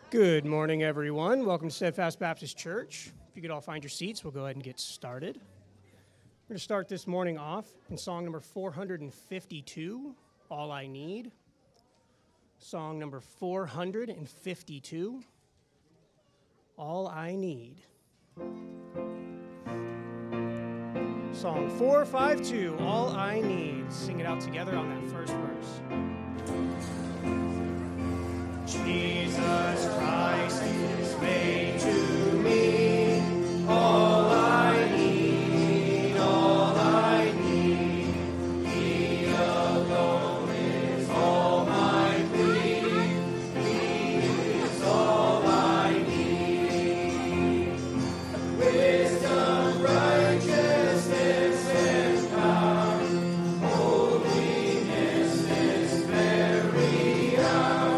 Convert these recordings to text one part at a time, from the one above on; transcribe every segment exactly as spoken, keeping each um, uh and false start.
Good morning, everyone. Welcome to Steadfast Baptist Church. If you could all find your seats, we'll go ahead and get started. We're going to start this morning off in song number four hundred fifty-two, All I Need. Song number four hundred fifty-two, All I Need. Song four fifty-two, All I Need. Sing it out together on that first verse. Jesus Christ is made to me all I need, all I need. He alone is all my plea. He is all I need. Wisdom, righteousness, and power, holiness this very hour.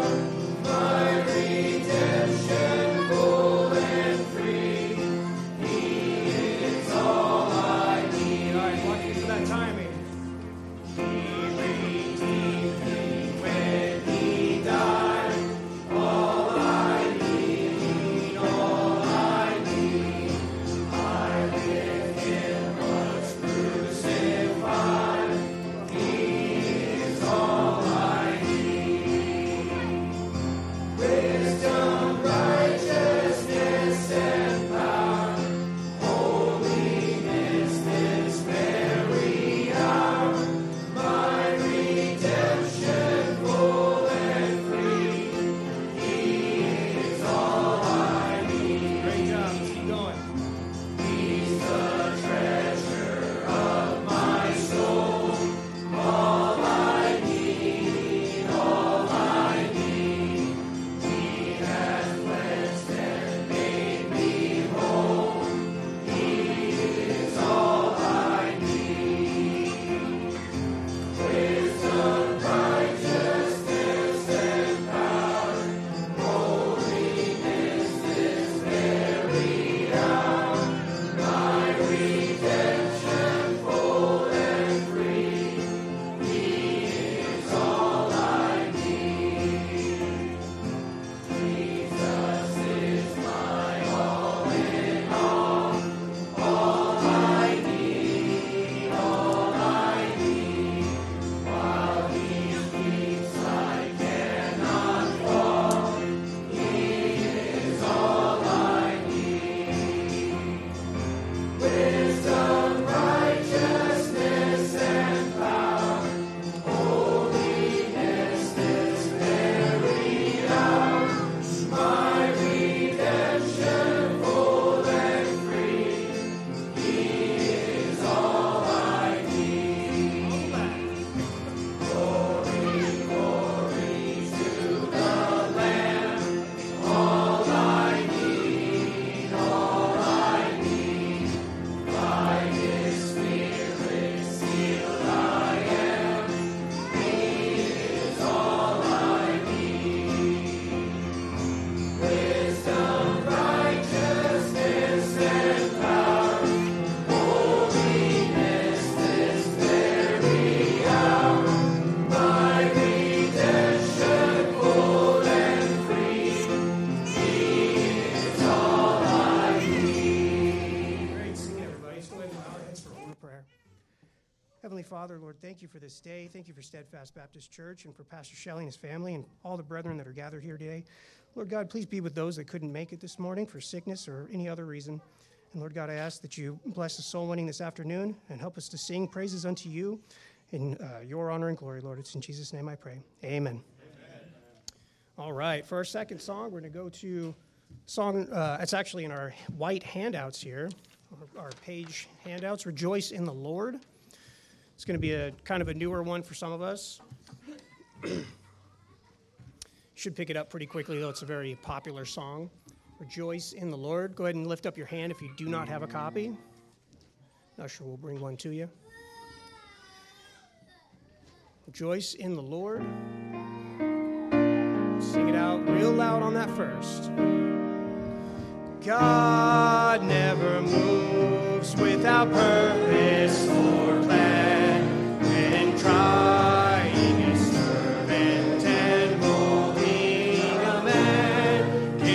Father, Lord, thank you for this day. Thank you for Steadfast Baptist Church and for Pastor Shelley and his family and all the brethren that are gathered here today. Lord God, please be with those that couldn't make it this morning for sickness or any other reason. And Lord God, I ask that you bless the soul winning this afternoon and help us to sing praises unto you in uh, your honor and glory, Lord. It's in Jesus' name I pray. Amen. Amen. All right, for our second song, we're going to go to song, uh, it's actually in our white handouts here, our, our page handouts, Rejoice in the Lord. It's going to be a kind of a newer one for some of us. Should pick it up pretty quickly, though. It's a very popular song. Rejoice in the Lord. Go ahead and lift up your hand if you do not have a copy. Usher will bring one to you. Rejoice in the Lord. Sing it out real loud on that first. God never moves without purpose or plan. When trying his servant and molding a man,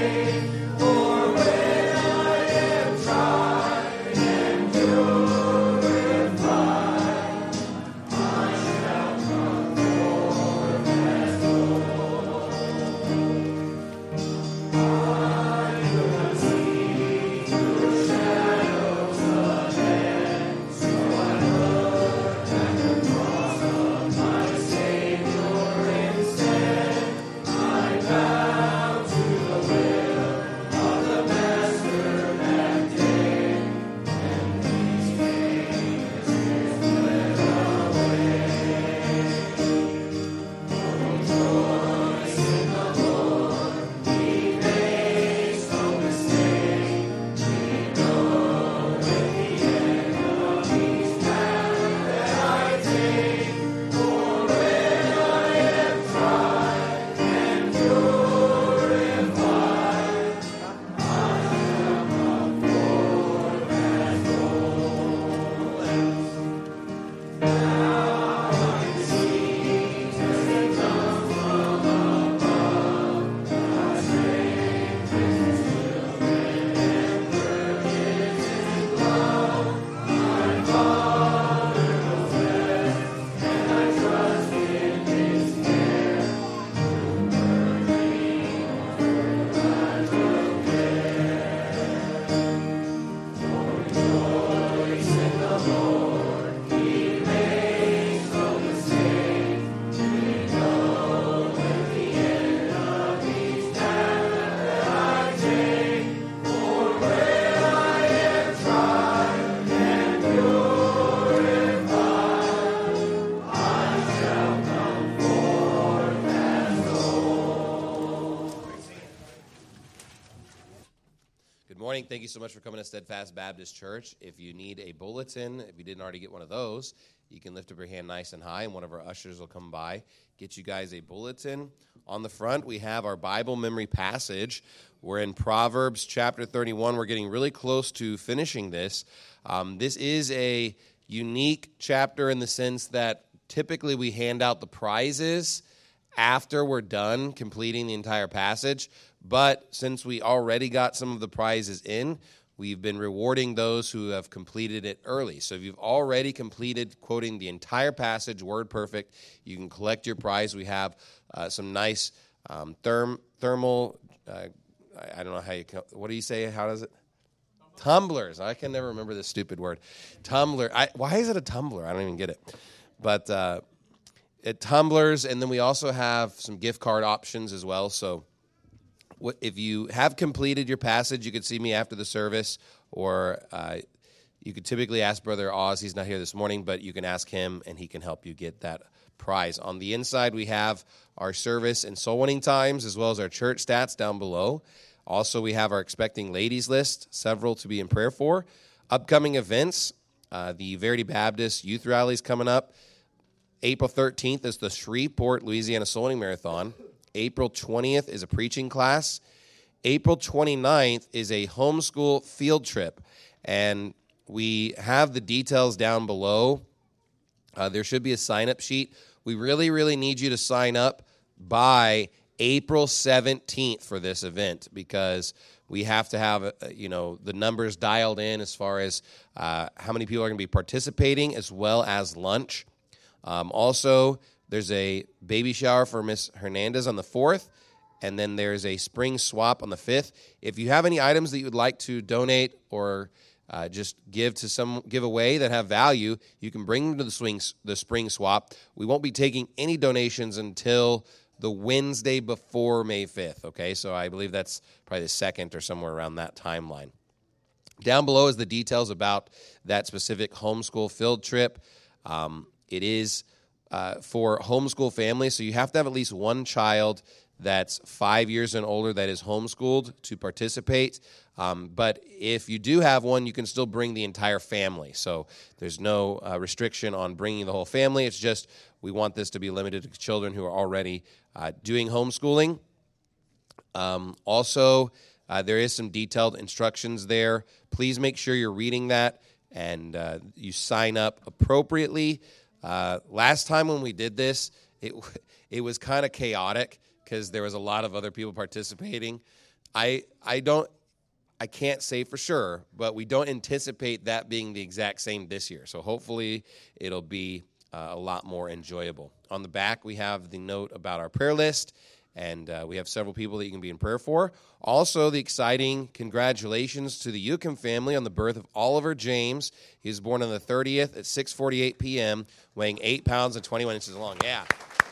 morning. Thank you so much for coming to Steadfast Baptist Church. If you need a bulletin, if you didn't already get one of those, you can lift up your hand nice and high, and one of our ushers will come by, get you guys a bulletin. On the front, we have our Bible memory passage. We're in Proverbs chapter thirty-one. We're getting really close to finishing this. Um, this is a unique chapter in the sense that typically we hand out the prizes after we're done completing the entire passage. But since we already got some of the prizes in, we've been rewarding those who have completed it early. So if you've already completed quoting the entire passage, word perfect, you can collect your prize. We have uh, some nice um, therm, thermal, uh, I, I don't know how you, what do you say? How does it? Tumblers. I can never remember this stupid word. Tumbler. I, why is it a tumbler? I don't even get it. But uh, it tumblers, and then we also have some gift card options as well. So what, if you have completed your passage, you could see me after the service, or uh, you could typically ask Brother Oz. He's not here this morning, but you can ask him, and he can help you get that prize. On the inside, we have our service and soul winning times, as well as our church stats down below. Also, we have our expecting ladies list, several to be in prayer for. Upcoming events, uh, the Verity Baptist Youth Rally is coming up. April thirteenth is the Shreveport, Louisiana Soul Winning Marathon. April twentieth is a preaching class. April twenty-ninth is a homeschool field trip. And we have the details down below. Uh, there should be a sign-up sheet. We really, really need you to sign up by April seventeenth for this event, because we have to have, uh, you know, the numbers dialed in as far as uh, how many people are going to be participating, as well as lunch. Um, also, there's a baby shower for Miss Hernandez on the fourth, and then there's a spring swap on the fifth. If you have any items that you would like to donate or uh, just give to some give away that have value, you can bring them to the swing the spring swap. We won't be taking any donations until the Wednesday before May fifth, okay? So I believe that's probably the second or somewhere around that timeline. Down below is the details about that specific homeschool field trip. Um, it is uh, for homeschool families, so you have to have at least one child that's five years and older that is homeschooled to participate. Um, but if you do have one, you can still bring the entire family. So there's no uh, restriction on bringing the whole family. It's just we want this to be limited to children who are already uh, doing homeschooling. Um, also, uh, there is some detailed instructions there. Please make sure you're reading that and uh, you sign up appropriately. Uh, last time when we did this, it it was kind of chaotic because there was a lot of other people participating. I I don't I can't say for sure, but we don't anticipate that being the exact same this year. So hopefully it'll be uh, a lot more enjoyable. On the back, we have the note about our prayer list, and uh, we have several people that you can be in prayer for. Also, the exciting congratulations to the Yucam family on the birth of Oliver James. He was born on the thirtieth at six forty-eight p.m., weighing eight pounds and twenty-one inches long. Yeah.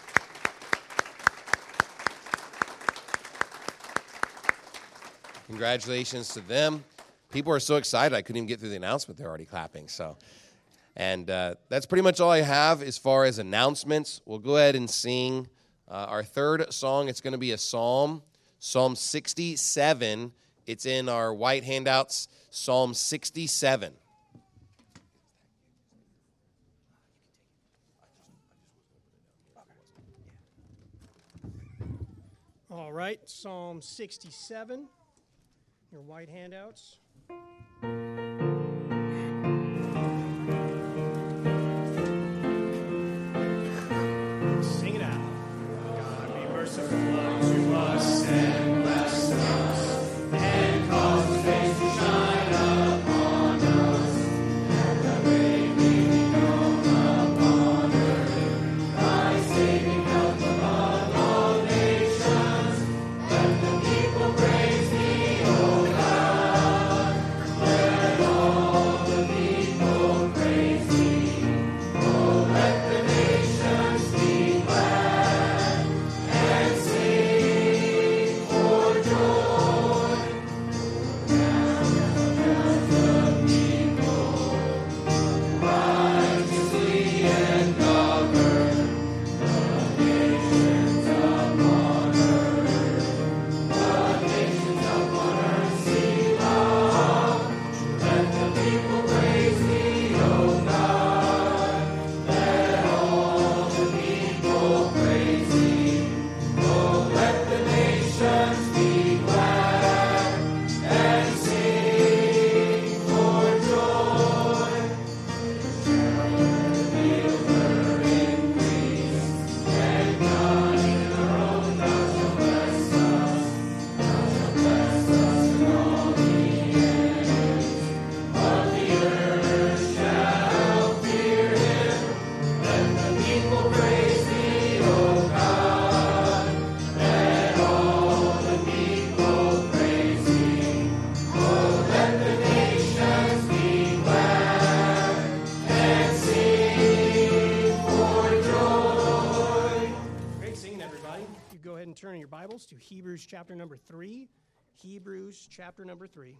Congratulations to them. People are so excited, I couldn't even get through the announcement. They're already clapping. So, And uh, that's pretty much all I have as far as announcements. We'll go ahead and sing uh, our third song. It's going to be a psalm, Psalm sixty-seven. It's in our white handouts, Psalm sixty-seven. All right, Psalm sixty-seven, your white handouts. Sing it out. God be merciful unto us and bless us, and cause his face to shine upon us, and the way may be known upon earth. Thy saving help among all nations. Let the people praise thee, O God. Let all the people praise thee. Oh, let the nations be glad and sing for joy. Now the people righteously and govern the nations upon earth. The nations upon earth sing loud. Let the people praise thee, O God. Let all the people praise thee. Oh, let the nations be glad and sing for joy. Builder increase, and God in our own thou shalt bless us. Thou shalt bless us in all the ends of the earth shall fear him. Let the people praise thee, O God. Let all the people praise thee. Oh, let the nations be glad and sing for joy. Great singing, everybody. You go ahead and turn in your Bibles to Hebrews chapter number three. Hebrews chapter number three.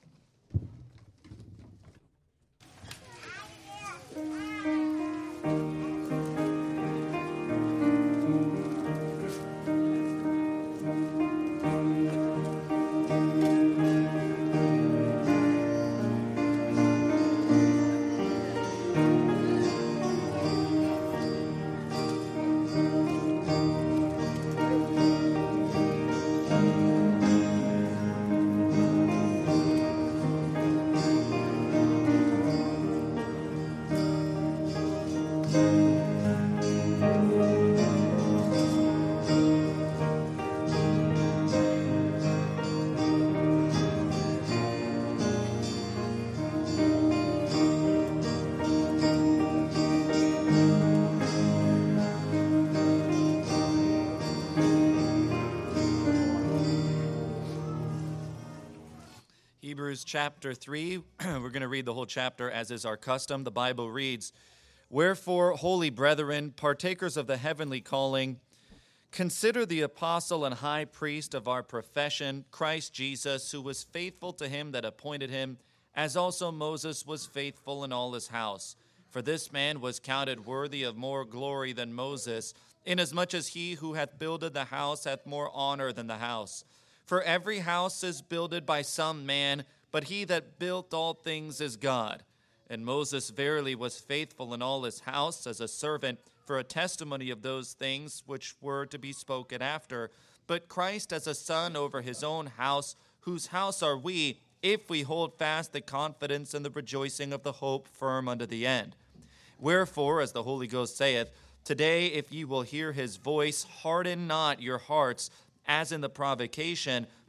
Hebrews chapter three. We're going to read the whole chapter as is our custom. The Bible reads, "Wherefore, holy brethren, partakers of the heavenly calling, consider the apostle and high priest of our profession, Christ Jesus, who was faithful to him that appointed him, as also Moses was faithful in all his house. For this man was counted worthy of more glory than Moses, inasmuch as he who hath builded the house hath more honor than the house. For every house is builded by some man, but he that built all things is God. And Moses verily was faithful in all his house as a servant for a testimony of those things which were to be spoken after. But Christ as a son over his own house, whose house are we, if we hold fast the confidence and the rejoicing of the hope firm unto the end. Wherefore, as the Holy Ghost saith, today if ye will hear his voice, harden not your hearts, as in the provocation,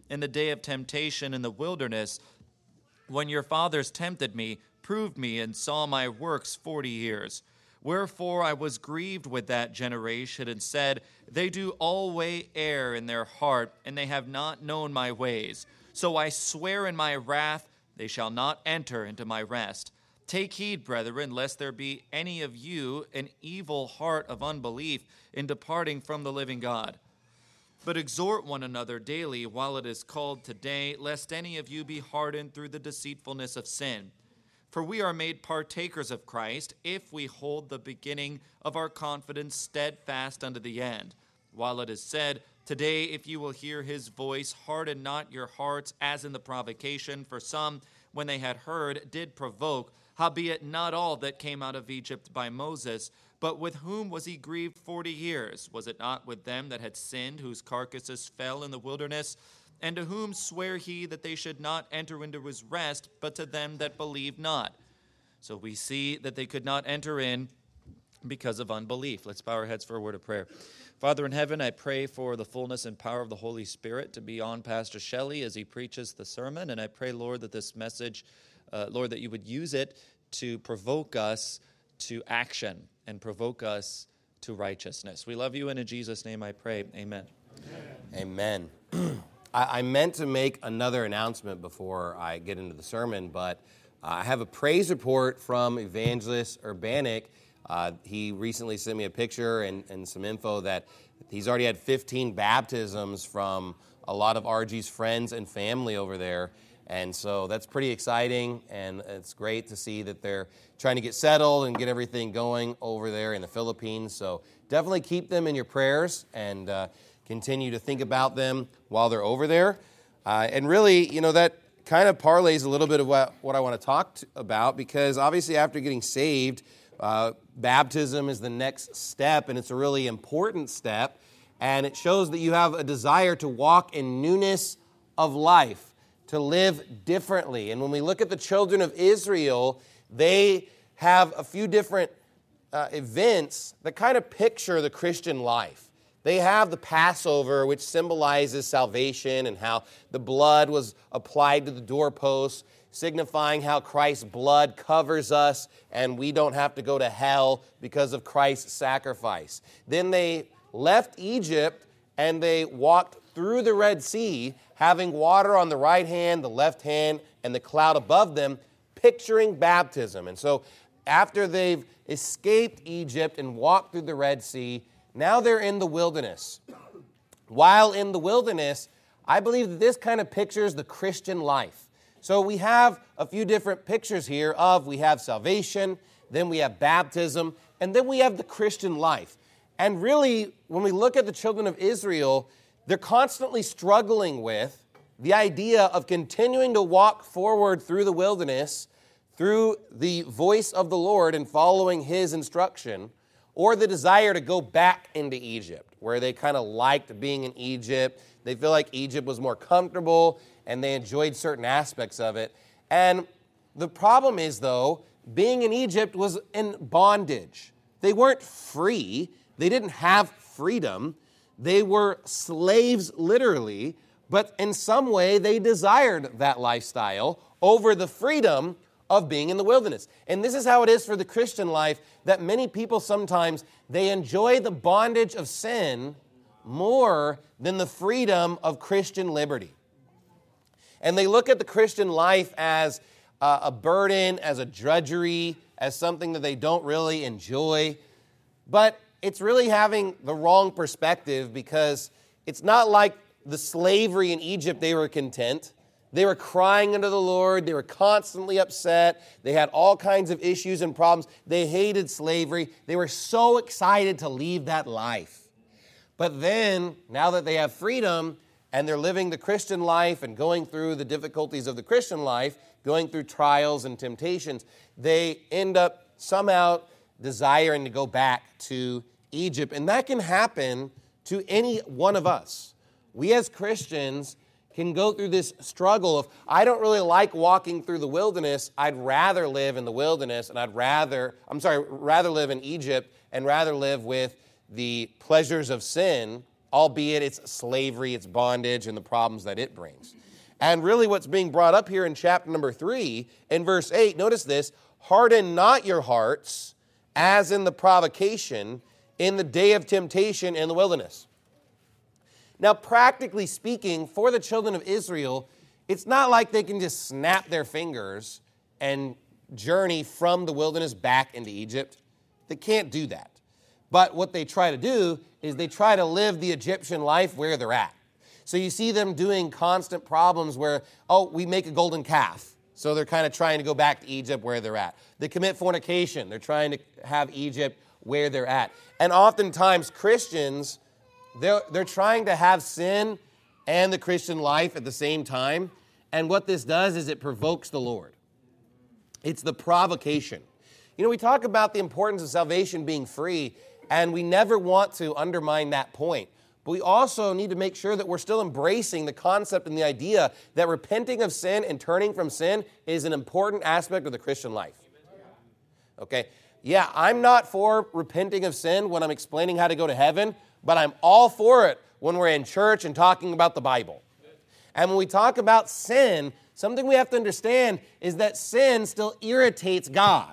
in the day of temptation in the wilderness, when your fathers tempted me, proved me, and saw my works forty years. Wherefore I was grieved with that generation, and said, They do always err in their heart, and they have not known my ways. So I swear in my wrath, they shall not enter into my rest. Take heed, brethren, lest there be any of you an evil heart of unbelief in departing from the living God. But exhort one another daily while it is called today, lest any of you be hardened through the deceitfulness of sin. For we are made partakers of Christ, if we hold the beginning of our confidence steadfast unto the end. While it is said, Today, if you will hear his voice, harden not your hearts, as in the provocation. For some, when they had heard, did provoke, howbeit not all that came out of Egypt by Moses. But with whom was he grieved forty years? Was it not with them that had sinned, whose carcasses fell in the wilderness? And to whom sware he that they should not enter into his rest, but to them that believed not? So we see that they could not enter in because of unbelief. Let's bow our heads for a word of prayer. Father in heaven, I pray for the fullness and power of the Holy Spirit to be on Pastor Shelley as he preaches the sermon. And I pray, Lord, that this message, uh, Lord, that you would use it to provoke us to action and provoke us to righteousness. We love you, and in Jesus' name I pray. Amen. Amen. I, I meant to make another announcement before I get into the sermon, but uh, I have a praise report from Evangelist Urbanik. Uh, he recently sent me a picture and, and some info that he's already had fifteen baptisms from a lot of R G's friends and family over there. And so that's pretty exciting, and it's great to see that they're trying to get settled and get everything going over there in the Philippines. So definitely keep them in your prayers and uh, continue to think about them while they're over there. Uh, and really, you know, that kind of parlays a little bit of what, what I want to talk to, about, because obviously after getting saved, uh, baptism is the next step, and it's a really important step. And it shows that you have a desire to walk in newness of life, to live differently. And when we look at the children of Israel, they have a few different uh, events that kind of picture the Christian life. They have the Passover, which symbolizes salvation and how the blood was applied to the doorposts, signifying how Christ's blood covers us and we don't have to go to hell because of Christ's sacrifice. Then they left Egypt and they walked through the Red Sea, having water on the right hand, the left hand, and the cloud above them, picturing baptism. And so after they've escaped Egypt and walked through the Red Sea, now they're in the wilderness. While in the wilderness, I believe that this kind of pictures the Christian life. So we have a few different pictures here of, we have salvation, then we have baptism, and then we have the Christian life. And really, when we look at the children of Israel, they're constantly struggling with the idea of continuing to walk forward through the wilderness, through the voice of the Lord and following his instruction, or the desire to go back into Egypt, where they kind of liked being in Egypt. They feel like Egypt was more comfortable, and they enjoyed certain aspects of it. And the problem is, though, being in Egypt was in bondage. They weren't free. They didn't have freedom. They were slaves, literally, but in some way they desired that lifestyle over the freedom of being in the wilderness. And this is how it is for the Christian life, that many people sometimes, they enjoy the bondage of sin more than the freedom of Christian liberty. And they look at the Christian life as uh, a burden, as a drudgery, as something that they don't really enjoy. But it's really having the wrong perspective, because it's not like the slavery in Egypt, they were content. They were crying unto the Lord. They were constantly upset. They had all kinds of issues and problems. They hated slavery. They were so excited to leave that life. But then, now that they have freedom and they're living the Christian life and going through the difficulties of the Christian life, going through trials and temptations, they end up somehow desiring to go back to Egypt. And that can happen to any one of us. We as Christians can go through this struggle of, I don't really like walking through the wilderness. I'd rather live in the wilderness, and I'd rather, I'm sorry, rather live in Egypt and rather live with the pleasures of sin albeit it's slavery, it's bondage, and the problems that it brings. And really what's being brought up here in chapter number three, in verse eight, notice this, harden not your hearts as in the provocation in the day of temptation in the wilderness. Now, practically speaking, for the children of Israel, it's not like they can just snap their fingers and journey from the wilderness back into Egypt. They can't do that. But what they try to do is they try to live the Egyptian life where they're at. So you see them doing constant problems where, oh, we make a golden calf. So they're kind of trying to go back to Egypt where they're at. They commit fornication. They're trying to have Egypt where they're at. And oftentimes Christians, they're, they're trying to have sin and the Christian life at the same time. And what this does is it provokes the Lord. It's the provocation. You know, we talk about the importance of salvation being free, and we never want to undermine that point. But we also need to make sure that we're still embracing the concept and the idea that repenting of sin and turning from sin is an important aspect of the Christian life. Okay? Yeah, I'm not for repenting of sin when I'm explaining how to go to heaven, but I'm all for it when we're in church and talking about the Bible. And when we talk about sin, something we have to understand is that sin still irritates God.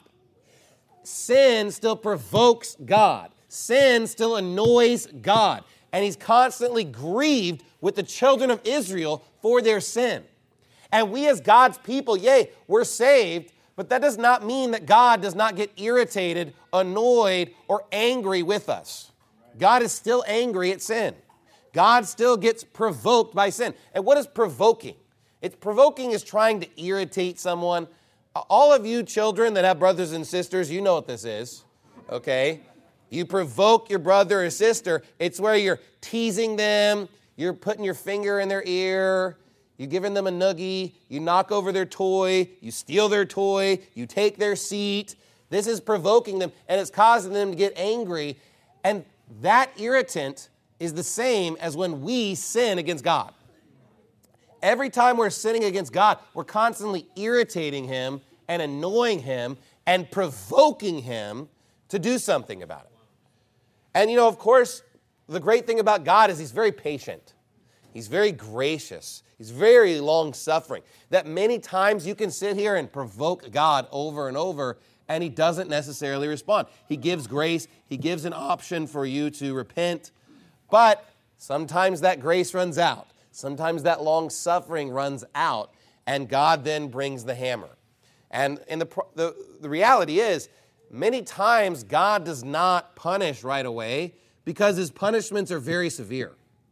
Sin still provokes God. Sin still annoys God. And he's constantly grieved with the children of Israel for their sin. And we as God's people, yay, we're saved, but that does not mean that God does not get irritated, annoyed, or angry with us. God is still angry at sin. God still gets provoked by sin. And what is provoking? It's provoking is trying to irritate someone. All of you children that have brothers and sisters, you know what this is, okay? You provoke your brother or sister. It's where you're teasing them, you're putting your finger in their ear, you're giving them a noogie, you knock over their toy, you steal their toy, you take their seat. This is provoking them, and it's causing them to get angry. And that irritant is the same as when we sin against God. Every time we're sinning against God, we're constantly irritating him and annoying him and provoking him to do something about it. And, you know, of course, the great thing about God is he's very patient. He's very gracious. He's very long-suffering. That many times you can sit here and provoke God over and over, and he doesn't necessarily respond. He gives grace. He gives an option for you to repent. But sometimes that grace runs out. Sometimes that long-suffering runs out, and God then brings the hammer. And, and the, the, the reality is, many times God does not punish right away because his punishments are very severe.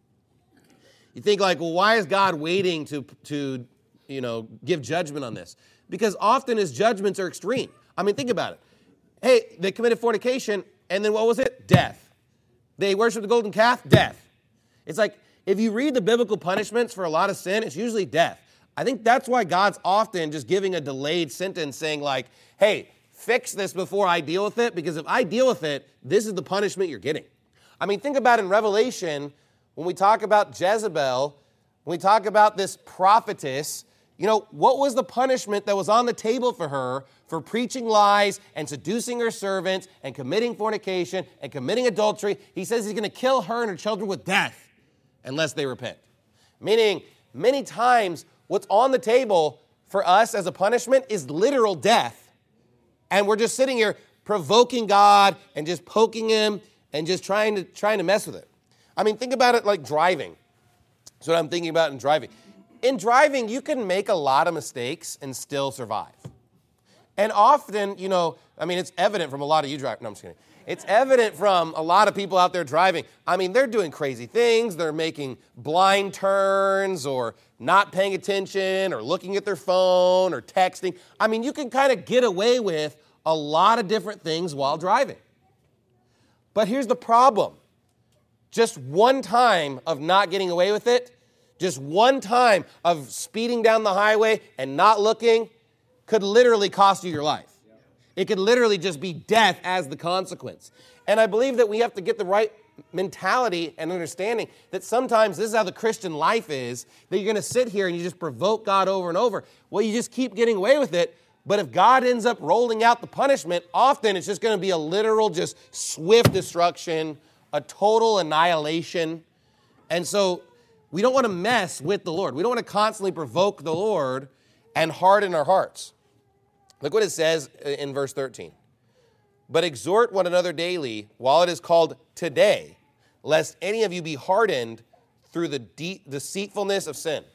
You think like, well, why is God waiting to, to you know, give judgment on this? Because often his judgments are extreme. I mean, think about it. Hey, they committed fornication, and then what was it? Death. They worshiped the golden calf? Death. It's like, if you read the biblical punishments for a lot of sin, it's usually death. I think that's why God's often just giving a delayed sentence saying like, hey, fix this before I deal with it, because if I deal with it, this is the punishment you're getting. I mean, think about in Revelation, when we talk about Jezebel, when we talk about this prophetess, you know, what was the punishment that was on the table for her for preaching lies and seducing her servants and committing fornication and committing adultery? He says he's going to kill her and her children with death unless they repent. Meaning, many times, what's on the table for us as a punishment is literal death. And we're just sitting here provoking God and just poking him and just trying to trying to mess with it. I mean, think about it like driving. That's what I'm thinking about in driving. In driving, you can make a lot of mistakes and still survive. And often, you know, I mean, it's evident from a lot of you driving. No, I'm just kidding. It's evident from a lot of people out there driving. I mean, they're doing crazy things. They're making blind turns or not paying attention or looking at their phone or texting. I mean, you can kind of get away with a lot of different things while driving. But here's the problem. Just one time of not getting away with it, just one time of speeding down the highway and not looking could literally cost you your life. It could literally just be death as the consequence. And I believe that we have to get the right mentality and understanding that sometimes this is how the Christian life is, that you're going to sit here and you just provoke God over and over. Well, you just keep getting away with it. But if God ends up rolling out the punishment, often it's just going to be a literal, just swift destruction, a total annihilation. And so we don't want to mess with the Lord. We don't want to constantly provoke the Lord and harden our hearts. Look what it says in verse thirteen. But exhort one another daily while it is called today, lest any of you be hardened through the de- deceitfulness of sin.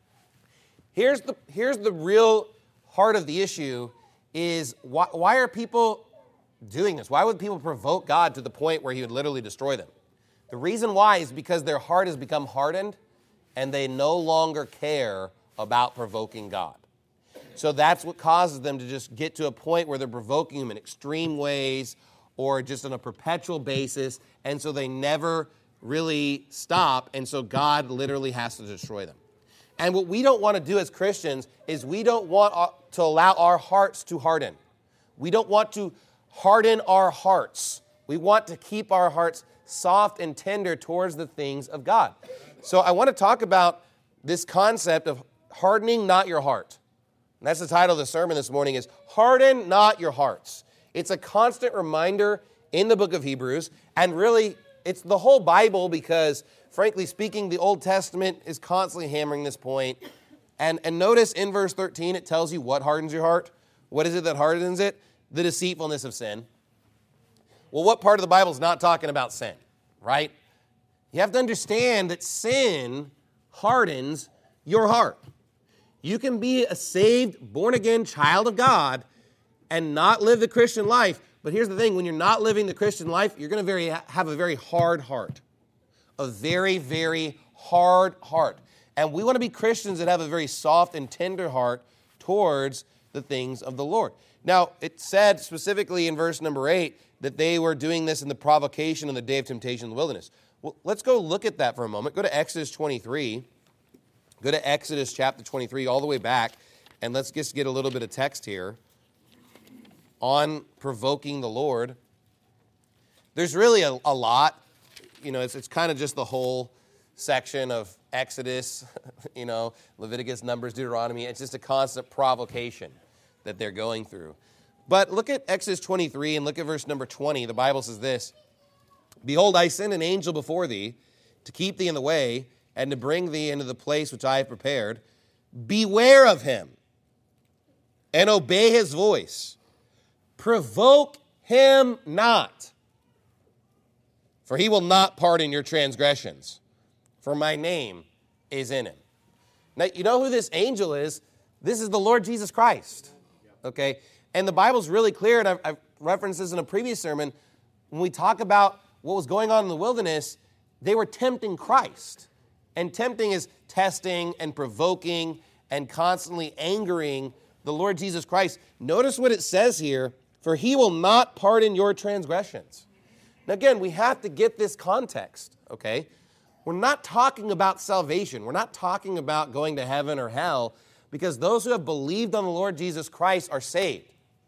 Here's the, here's the real heart of the issue is why, why are people doing this? Why would people provoke God to the point where he would literally destroy them? The reason why is because their heart has become hardened and they no longer care about provoking God. So that's what causes them to just get to a point where they're provoking him in extreme ways or just on a perpetual basis, and so they never really stop, and so God literally has to destroy them. And what we don't want to do as Christians is we don't want to allow our hearts to harden. We don't want to harden our hearts. We want to keep our hearts soft and tender towards the things of God. So I want to talk about this concept of hardening not your heart. And that's the title of the sermon this morning is Harden Not Your Hearts. It's a constant reminder in the book of Hebrews, and really it's the whole Bible because, frankly speaking, the Old Testament is constantly hammering this point. And, and notice in verse thirteen, it tells you what hardens your heart. What is it that hardens it? The deceitfulness of sin. Well, what part of the Bible is not talking about sin, right? You have to understand that sin hardens your heart. You can be a saved, born-again child of God and not live the Christian life. But here's the thing, when you're not living the Christian life, you're going to very have a very hard heart. A very, very hard heart. And we want to be Christians that have a very soft and tender heart towards the things of the Lord. Now, it said specifically in verse number eight that they were doing this in the provocation on the day of temptation in the wilderness. Well, let's go look at that for a moment. Go to Exodus twenty-three. Go to Exodus chapter twenty-three, all the way back, and let's just get a little bit of text here on provoking the Lord. There's really a, a lot. You know, it's, it's kind of just the whole section of Exodus, you know, Leviticus, Numbers, Deuteronomy. It's just a constant provocation that they're going through. But look at Exodus twenty-three and look at verse number twenty. The Bible says this, Behold, I send an angel before thee to keep thee in the way and to bring thee into the place which I have prepared. Beware of him and obey his voice. Provoke him not, for he will not pardon your transgressions, for my name is in him. Now, you know who this angel is? This is the Lord Jesus Christ, okay? And the Bible's really clear, and I've, I've referenced this in a previous sermon. When we talk about what was going on in the wilderness, they were tempting Christ. And tempting is testing and provoking and constantly angering the Lord Jesus Christ. Notice what it says here, for he will not pardon your transgressions. Now again, we have to get this context, okay? We're not talking about salvation. We're not talking about going to heaven or hell, because those who have believed on the Lord Jesus Christ are saved.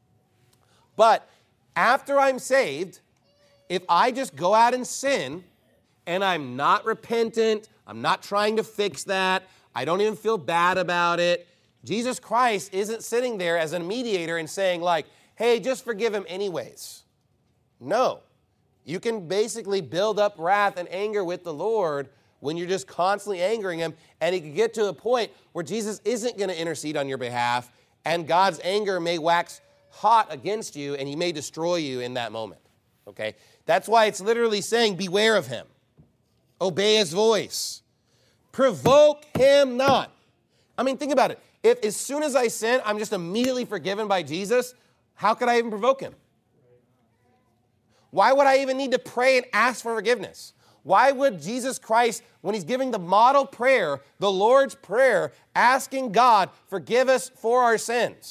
But after I'm saved, if I just go out and sin and I'm not repentant, I'm not trying to fix that, I don't even feel bad about it, Jesus Christ isn't sitting there as a mediator and saying like, hey, just forgive him anyways. No. You can basically build up wrath and anger with the Lord when you're just constantly angering him, and it can get to a point where Jesus isn't going to intercede on your behalf, and God's anger may wax hot against you, and he may destroy you in that moment. Okay? That's why it's literally saying, beware of him. Obey his voice. Provoke him not. I mean, think about it. If as soon as I sin, I'm just immediately forgiven by Jesus, how could I even provoke him? Why would I even need to pray and ask for forgiveness? Why would Jesus Christ, when he's giving the model prayer, the Lord's Prayer, asking God, forgive us for our sins,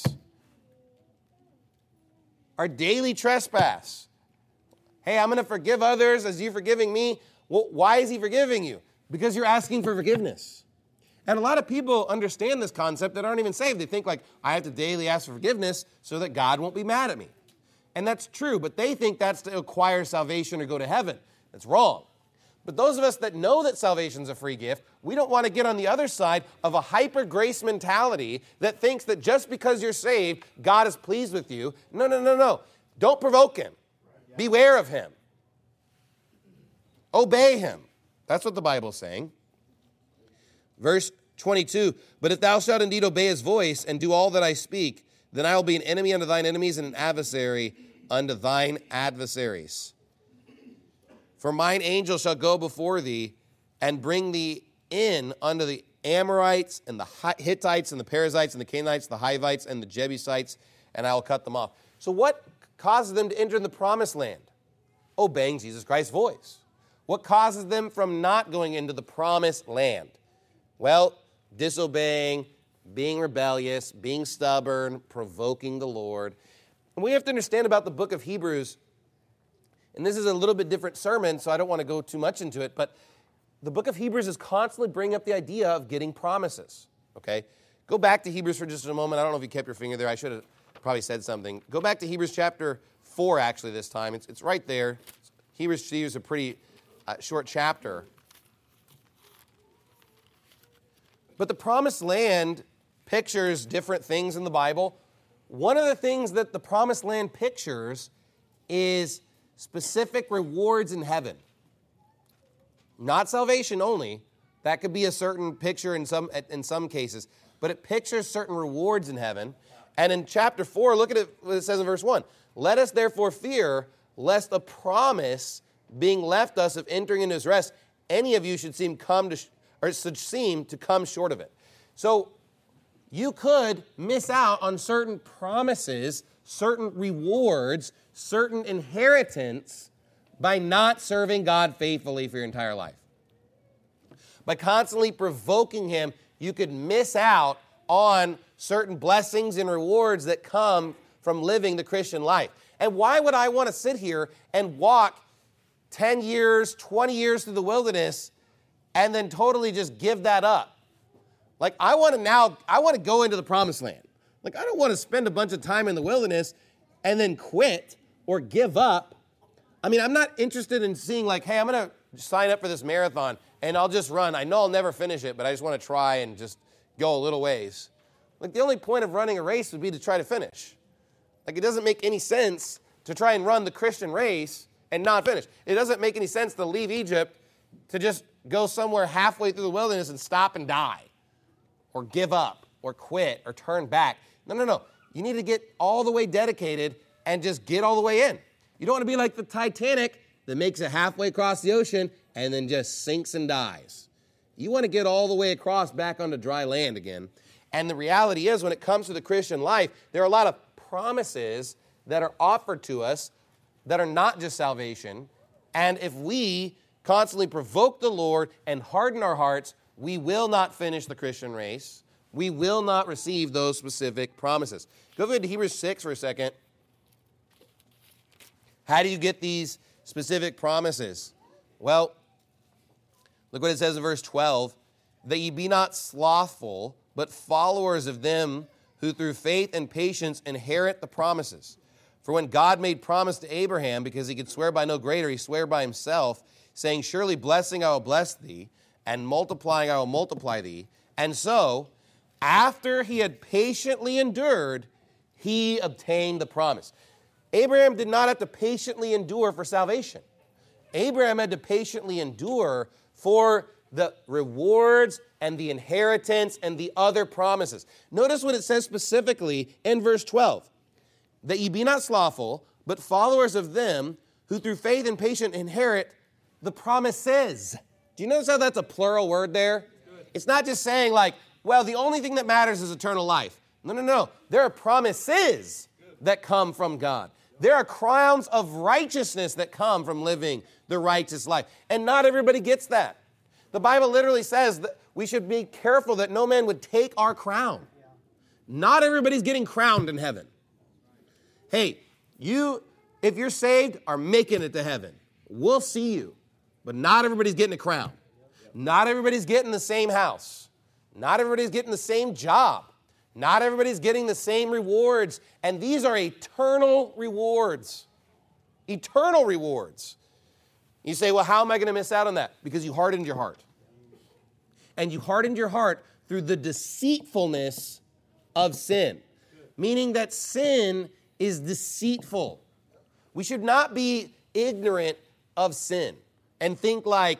our daily trespass? Hey, I'm going to forgive others as you're forgiving me. Well, why is he forgiving you? Because you're asking for forgiveness. And a lot of people understand this concept that aren't even saved. They think like, I have to daily ask for forgiveness so that God won't be mad at me. And that's true, but they think that's to acquire salvation or go to heaven. That's wrong. But those of us that know that salvation is a free gift, we don't want to get on the other side of a hyper-grace mentality that thinks that just because you're saved, God is pleased with you. No, no, no, no. Don't provoke him. Beware of him. Obey him. That's what the Bible's saying. Verse twenty-two, but if thou shalt indeed obey his voice and do all that I speak, then I will be an enemy unto thine enemies and an adversary unto thine adversaries. For mine angel shall go before thee and bring thee in unto the Amorites and the Hittites and the Perizzites and the Canaanites, the Hivites and the Jebusites, and I will cut them off. So what causes them to enter in the promised land? Obeying Jesus Christ's voice. What causes them from not going into the promised land? Well, disobeying, being rebellious, being stubborn, provoking the Lord. And we have to understand about the book of Hebrews, and this is a little bit different sermon, so I don't want to go too much into it, but the book of Hebrews is constantly bringing up the idea of getting promises, okay? Go back to Hebrews for just a moment. I don't know if you kept your finger there. I should have probably said something. Go back to Hebrews chapter four, actually, this time. It's, it's right there. Hebrews is a pretty uh, short chapter. But the promised land pictures different things in the Bible. One of the things that the promised land pictures is specific rewards in heaven. Not salvation only. That could be a certain picture in some in some cases. But it pictures certain rewards in heaven. And in chapter four, look at it, what it says in verse one. Let us therefore fear, lest the promise being left us of entering into his rest, any of you should seem come to or should seem to come short of it. So you could miss out on certain promises, certain rewards, certain inheritance by not serving God faithfully for your entire life. By constantly provoking him, you could miss out on certain blessings and rewards that come from living the Christian life. And why would I want to sit here and walk ten years, twenty years through the wilderness and then totally just give that up? Like, I want to now, I want to go into the promised land. Like, I don't want to spend a bunch of time in the wilderness and then quit or give up. I mean, I'm not interested in seeing like, hey, I'm going to sign up for this marathon and I'll just run. I know I'll never finish it, but I just want to try and just go a little ways. Like, the only point of running a race would be to try to finish. Like, it doesn't make any sense to try and run the Christian race and not finish. It doesn't make any sense to leave Egypt to just go somewhere halfway through the wilderness and stop and die or give up or quit or turn back. No, no, no. You need to get all the way dedicated and just get all the way in. You don't want to be like the Titanic that makes it halfway across the ocean and then just sinks and dies. You want to get all the way across back onto dry land again. And the reality is, when it comes to the Christian life, there are a lot of promises that are offered to us that are not just salvation. And if we constantly provoke the Lord and harden our hearts, we will not finish the Christian race. We will not receive those specific promises. Go ahead to Hebrews six for a second. How do you get these specific promises? Well, look what it says in verse twelve. That ye be not slothful, but followers of them who through faith and patience inherit the promises. For when God made promise to Abraham, because he could swear by no greater, he sware by himself, saying, surely blessing I will bless thee, and multiplying I will multiply thee. And so, after he had patiently endured, he obtained the promise. Abraham did not have to patiently endure for salvation. Abraham had to patiently endure for the rewards and the inheritance and the other promises. Notice what it says specifically in verse twelve. That ye be not slothful, but followers of them who through faith and patience inherit the promises. Do you notice how that's a plural word there? It's not just saying like, well, the only thing that matters is eternal life. No, no, no. There are promises that come from God. There are crowns of righteousness that come from living the righteous life. And not everybody gets that. The Bible literally says that we should be careful that no man would take our crown. Not everybody's getting crowned in heaven. Hey, you, if you're saved, are making it to heaven. We'll see you. But not everybody's getting a crown. Not everybody's getting the same house. Not everybody's getting the same job. Not everybody's getting the same rewards. And these are eternal rewards. Eternal rewards. You say, well, how am I going to miss out on that? Because you hardened your heart. And you hardened your heart through the deceitfulness of sin. Meaning that sin is deceitful. We should not be ignorant of sin and think like,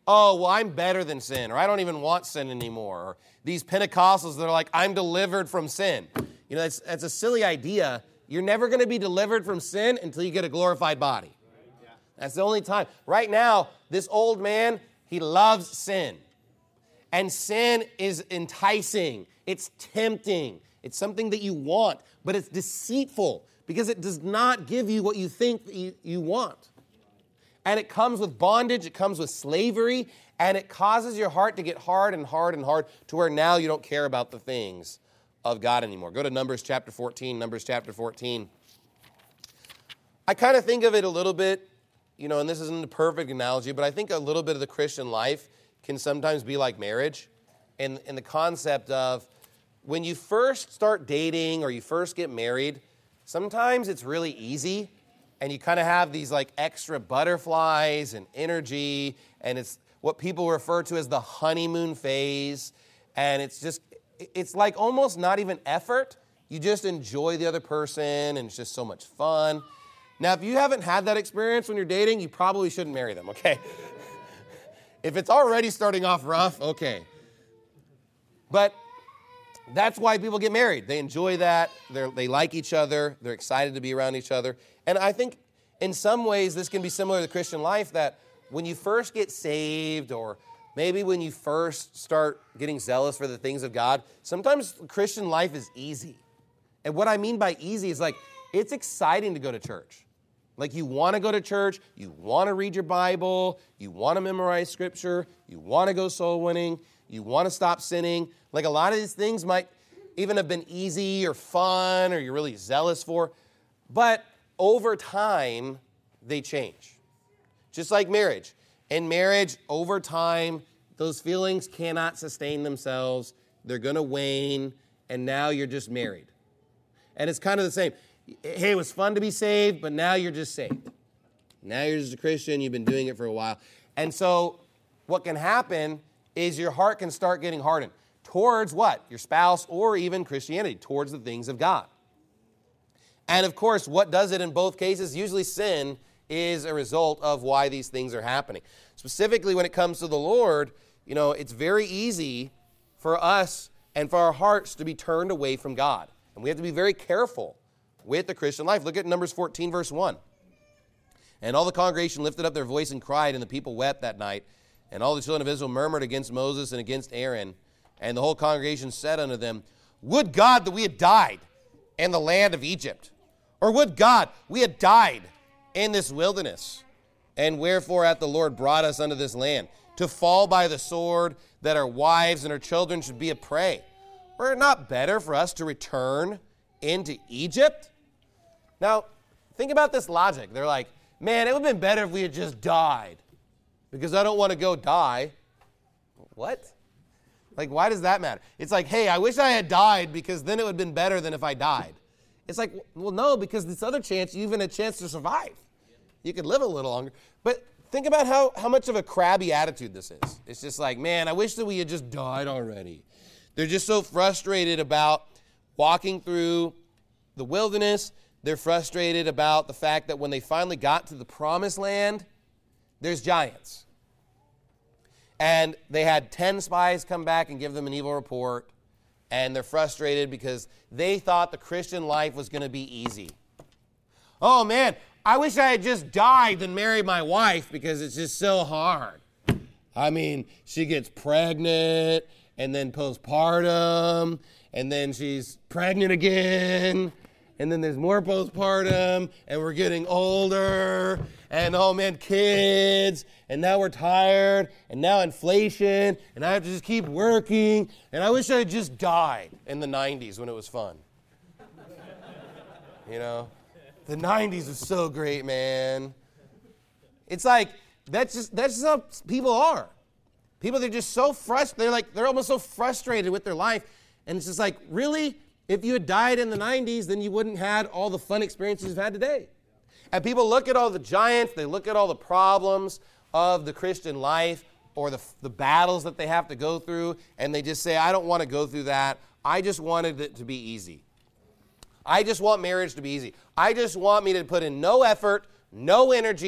oh, well, I'm better than sin, or I don't even want sin anymore. Or these Pentecostals that are like, I'm delivered from sin. You know, that's, that's a silly idea. You're never going to be delivered from sin until you get a glorified body. That's the only time. Right now, this old man, he loves sin. And sin is enticing. It's tempting. It's something that you want, but it's deceitful because it does not give you what you think that you, you want. And it comes with bondage. It comes with slavery. And it causes your heart to get hard and hard and hard to where now you don't care about the things of God anymore. Go to Numbers chapter fourteen. Numbers chapter fourteen. I kind of think of it a little bit, you know, and this isn't a perfect analogy, but I think a little bit of the Christian life can sometimes be like marriage. And, and the concept of when you first start dating or you first get married, sometimes it's really easy. And you kind of have these like extra butterflies and energy. And it's what people refer to as the honeymoon phase. And it's just, it's like almost not even effort. You just enjoy the other person and it's just so much fun. Now, if you haven't had that experience when you're dating, you probably shouldn't marry them, okay? If it's already starting off rough, okay. But that's why people get married. They enjoy that. They're, they like each other. They're excited to be around each other. And I think in some ways this can be similar to the Christian life, that when you first get saved, or maybe when you first start getting zealous for the things of God, sometimes Christian life is easy. And what I mean by easy is like it's exciting to go to church. Like you want to go to church, you want to read your Bible, you want to memorize Scripture, you want to go soul winning, you want to stop sinning. Like a lot of these things might even have been easy or fun or you're really zealous for. But over time, they change. Just like marriage. In marriage, over time, those feelings cannot sustain themselves. They're going to wane, and now you're just married. And it's kind of the same. Hey, it was fun to be saved, but now you're just saved. Now you're just a Christian. You've been doing it for a while. And so what can happen is your heart can start getting hardened towards what? Your spouse or even Christianity, towards the things of God. And of course, what does it in both cases? Usually sin is a result of why these things are happening. Specifically when it comes to the Lord, you know, it's very easy for us and for our hearts to be turned away from God. And we have to be very careful with the Christian life. Look at Numbers fourteen, verse one. And all the congregation lifted up their voice and cried, and the people wept that night. And all the children of Israel murmured against Moses and against Aaron. And the whole congregation said unto them, would God that we had died in the land of Egypt, or would God we had died in this wilderness? And wherefore hath the Lord brought us unto this land, to fall by the sword, that our wives and our children should be a prey? Were it not better for us to return into Egypt? Now, think about this logic. They're like, man, it would have been better if we had just died, because I don't want to go die. What? Like, why does that matter? It's like, hey, I wish I had died, because then it would have been better than if I died. It's like, well, no, because this other chance, you even had a chance to survive. You could live a little longer. But think about how, how much of a crabby attitude this is. It's just like, man, I wish that we had just died already. They're just so frustrated about walking through the wilderness. They're frustrated about the fact that when they finally got to the promised land, there's giants. And they had ten spies come back and give them an evil report. And they're frustrated because they thought the Christian life was going to be easy. Oh, man, I wish I had just died than married my wife, because it's just so hard. I mean, she gets pregnant and then postpartum, and then she's pregnant again, and then there's more postpartum, and we're getting older, and oh man, kids, and now we're tired, and now inflation, and I have to just keep working, and I wish I had just died in the nineties when it was fun. You know? The nineties was so great, man. It's like, that's just, that's just how people are. People, they're just so frustrated. They're like, they're almost so frustrated with their life. And it's just like, really? If you had died in the nineties, then you wouldn't have had all the fun experiences you've had today. And people look at all the giants, they look at all the problems of the Christian life, or the, the battles that they have to go through, and they just say, I don't want to go through that. I just wanted it to be easy. I just want marriage to be easy. I just want me to put in no effort, no energy,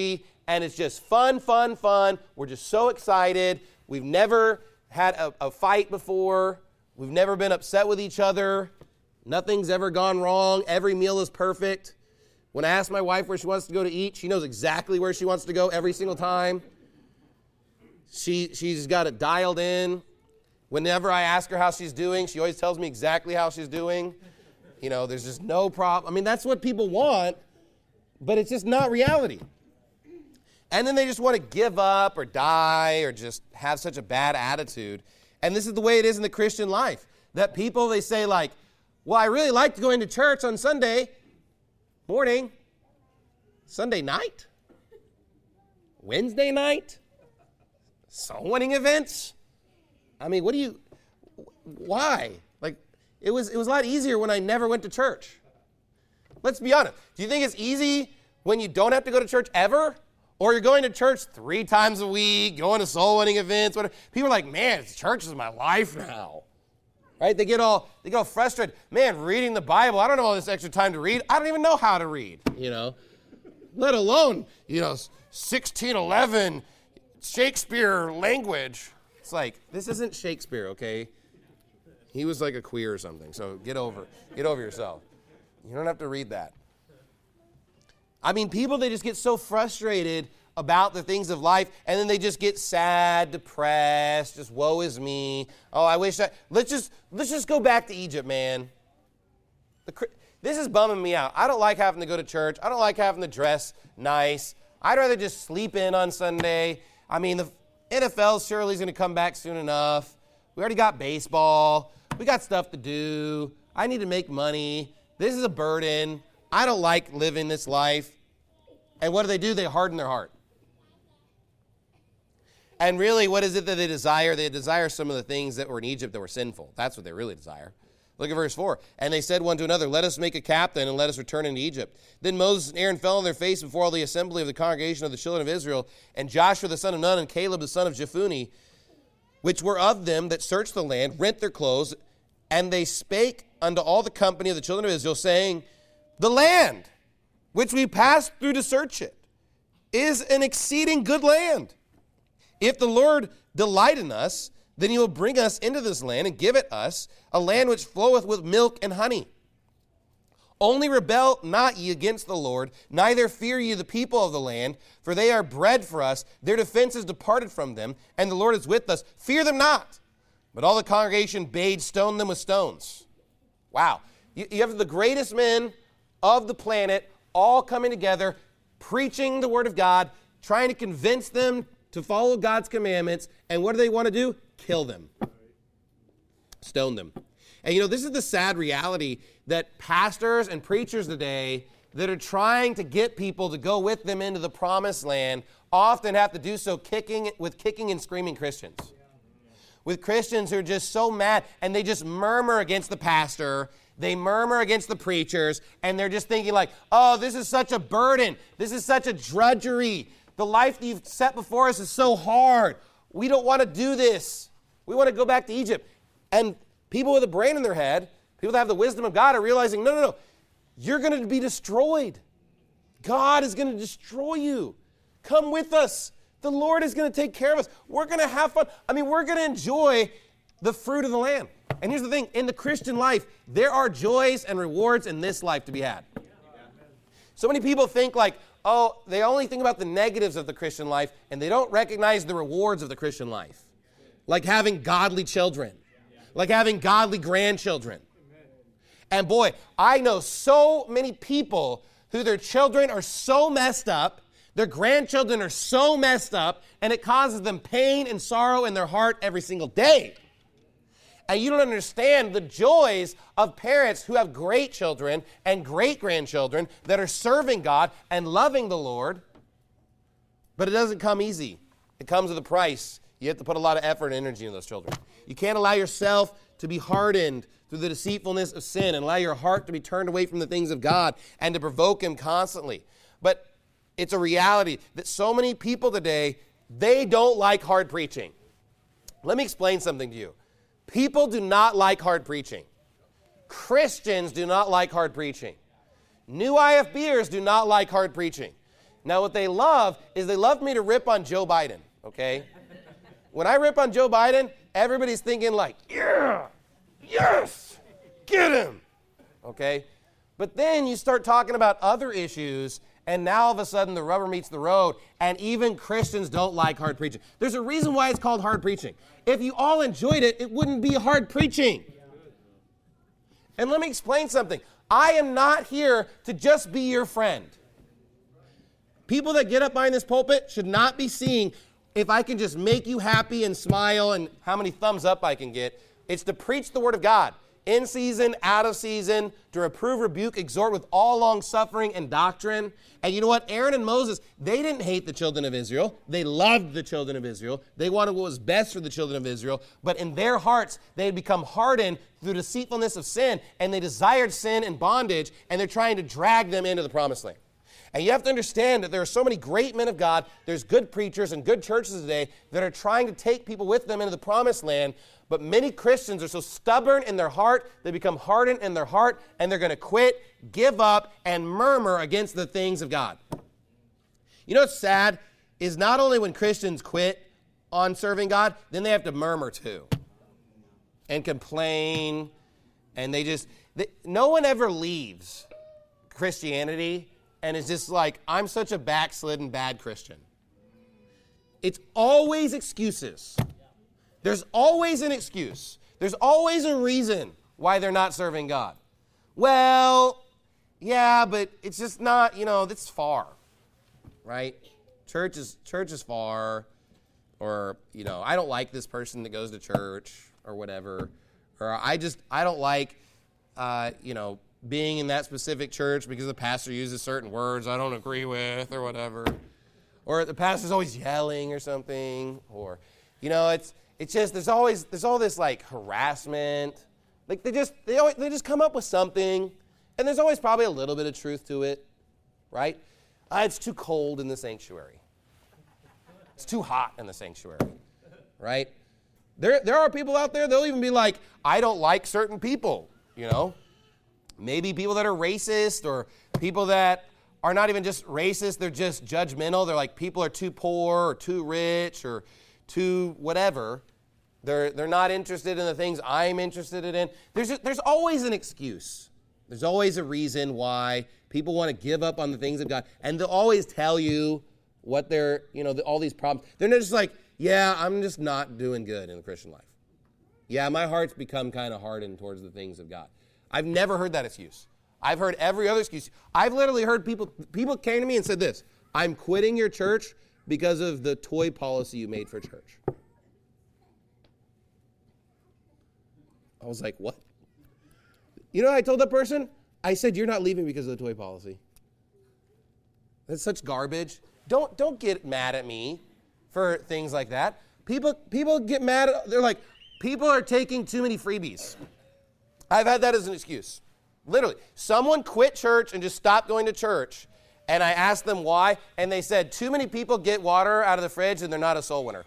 and it's just fun, fun, fun. We're just so excited. We've never had a, a fight before. We've never been upset with each other. Nothing's ever gone wrong. Every meal is perfect. When I ask my wife where she wants to go to eat, she knows exactly where she wants to go every single time. She, she's got it dialed in. Whenever I ask her how she's doing, she always tells me exactly how she's doing. You know, there's just no problem. I mean, that's what people want, but it's just not reality. And then they just want to give up or die or just have such a bad attitude. And this is the way it is in the Christian life. That people, they say like, well, I really like going to church on Sunday morning, Sunday night, Wednesday night, soul winning events. I mean, what do you, why? Like, it was it was a lot easier when I never went to church. Let's be honest. Do you think it's easy when you don't have to go to church ever? Or you're going to church three times a week, going to soul winning events, whatever. People are like, man, church is my life now. Right? They get all they get all frustrated. Man, reading the Bible, I don't know all this extra time to read. I don't even know how to read, you know. Let alone, you know, sixteen eleven Shakespeare language. It's like, this isn't Shakespeare, okay? He was like a queer or something. So get over, get over yourself. You don't have to read that. I mean, people, they just get so frustrated about the things of life, and then they just get sad, depressed, just woe is me. Oh, I wish I, let's just, let's just go back to Egypt, man. The, this is bumming me out. I don't like having to go to church. I don't like having to dress nice. I'd rather just sleep in on Sunday. I mean, the N F L surely is going to come back soon enough. We already got baseball. We got stuff to do. I need to make money. This is a burden. I don't like living this life. And what do they do? They harden their heart. And really, what is it that they desire? They desire some of the things that were in Egypt that were sinful. That's what they really desire. Look at verse four. And they said one to another, let us make a captain and let us return into Egypt. Then Moses and Aaron fell on their face before all the assembly of the congregation of the children of Israel, and Joshua the son of Nun and Caleb the son of Jephunneh, which were of them that searched the land, rent their clothes, and they spake unto all the company of the children of Israel, saying, the land which we passed through to search it is an exceeding good land. If the Lord delight in us, then he will bring us into this land and give it us, a land which floweth with milk and honey. Only rebel not ye against the Lord, neither fear ye the people of the land, for they are bread for us. Their defense is departed from them, and the Lord is with us. Fear them not. But all the congregation bade stone them with stones. Wow. You, you have the greatest men of the planet all coming together, preaching the word of God, trying to convince them to follow God's commandments. And what do they want to do? Kill them. Stone them. And you know, this is the sad reality that pastors and preachers today that are trying to get people to go with them into the promised land often have to do so kicking with kicking and screaming Christians. With Christians who are just so mad and they just murmur against the pastor. They murmur against the preachers, and they're just thinking like, oh, this is such a burden. This is such a drudgery. The life that you've set before us is so hard. We don't want to do this. We want to go back to Egypt. And people with a brain in their head, people that have the wisdom of God are realizing, no, no, no, you're going to be destroyed. God is going to destroy you. Come with us. The Lord is going to take care of us. We're going to have fun. I mean, we're going to enjoy the fruit of the land. And here's the thing, in the Christian life, there are joys and rewards in this life to be had. So many people think like, oh, they only think about the negatives of the Christian life, and they don't recognize the rewards of the Christian life. Like having godly children, like having godly grandchildren. And boy, I know so many people who their children are so messed up, their grandchildren are so messed up, and it causes them pain and sorrow in their heart every single day. And you don't understand the joys of parents who have great children and great-grandchildren that are serving God and loving the Lord. But it doesn't come easy. It comes with a price. You have to put a lot of effort and energy in those children. You can't allow yourself to be hardened through the deceitfulness of sin and allow your heart to be turned away from the things of God and to provoke him constantly. But it's a reality that so many people today, they don't like hard preaching. Let me explain something to you. People do not like hard preaching. Christians do not like hard preaching. New IFBers do not like hard preaching. Now, what they love is they love me to rip on Joe Biden, okay? When I rip on Joe Biden, everybody's thinking like, yeah, yes, get him, okay? But then you start talking about other issues, and now all of a sudden the rubber meets the road, and even Christians don't like hard preaching. There's a reason why it's called hard preaching. If you all enjoyed it, it wouldn't be hard preaching. And let me explain something. I am not here to just be your friend. People that get up behind this pulpit should not be seeing if I can just make you happy and smile and how many thumbs up I can get. It's to preach the word of God. In season, out of season, to reprove, rebuke, exhort with all long suffering and doctrine. And you know what? Aaron and Moses, they didn't hate the children of Israel. They loved the children of Israel. They wanted what was best for the children of Israel. But in their hearts, they had become hardened through deceitfulness of sin, and they desired sin and bondage, and they're trying to drag them into the promised land. And you have to understand that there are so many great men of God, there's good preachers and good churches today that are trying to take people with them into the promised land, but many Christians are so stubborn in their heart, they become hardened in their heart, and they're going to quit, give up, and murmur against the things of God. You know what's sad is not only when Christians quit on serving God, then they have to murmur too and complain, and they just, they, no one ever leaves Christianity and it's just like, I'm such a backslidden bad Christian. It's always excuses. There's always an excuse. There's always a reason why they're not serving God. Well, yeah, but it's just not, you know, it's far, right? Church is, church is far, or, you know, I don't like this person that goes to church, or whatever, or I just, I don't like, uh, you know, being in that specific church because the pastor uses certain words I don't agree with or whatever. Or the pastor's always yelling or something. Or, you know, it's it's just, there's always, there's all this like harassment. Like they just, they always, they just come up with something. And there's always probably a little bit of truth to it, right? Uh, it's too cold in the sanctuary. It's too hot in the sanctuary, right? There, there are people out there, they'll even be like, I don't like certain people, you know? Maybe people that are racist, or people that are not even just racist, they're just judgmental. They're like, people are too poor or too rich or too whatever. They're, they're not interested in the things I'm interested in. There's, a, there's always an excuse. There's always a reason why people want to give up on the things of God. And they'll always tell you what they're, you know, the, all these problems. They're not just like, yeah, I'm just not doing good in the Christian life. Yeah, my heart's become kind of hardened towards the things of God. I've never heard that excuse. I've heard every other excuse. I've literally heard people, people came to me and said this, I'm quitting your church because of the toy policy you made for church. I was like, what? You know what I told that person? I said, you're not leaving because of the toy policy. That's such garbage. Don't, don't get mad at me for things like that. People, people get mad at, they're like, people are taking too many freebies. I've had that as an excuse. Literally. Someone quit church and just stopped going to church, and I asked them why, and they said, too many people get water out of the fridge and they're not a soul winner.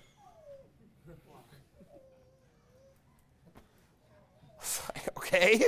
Okay?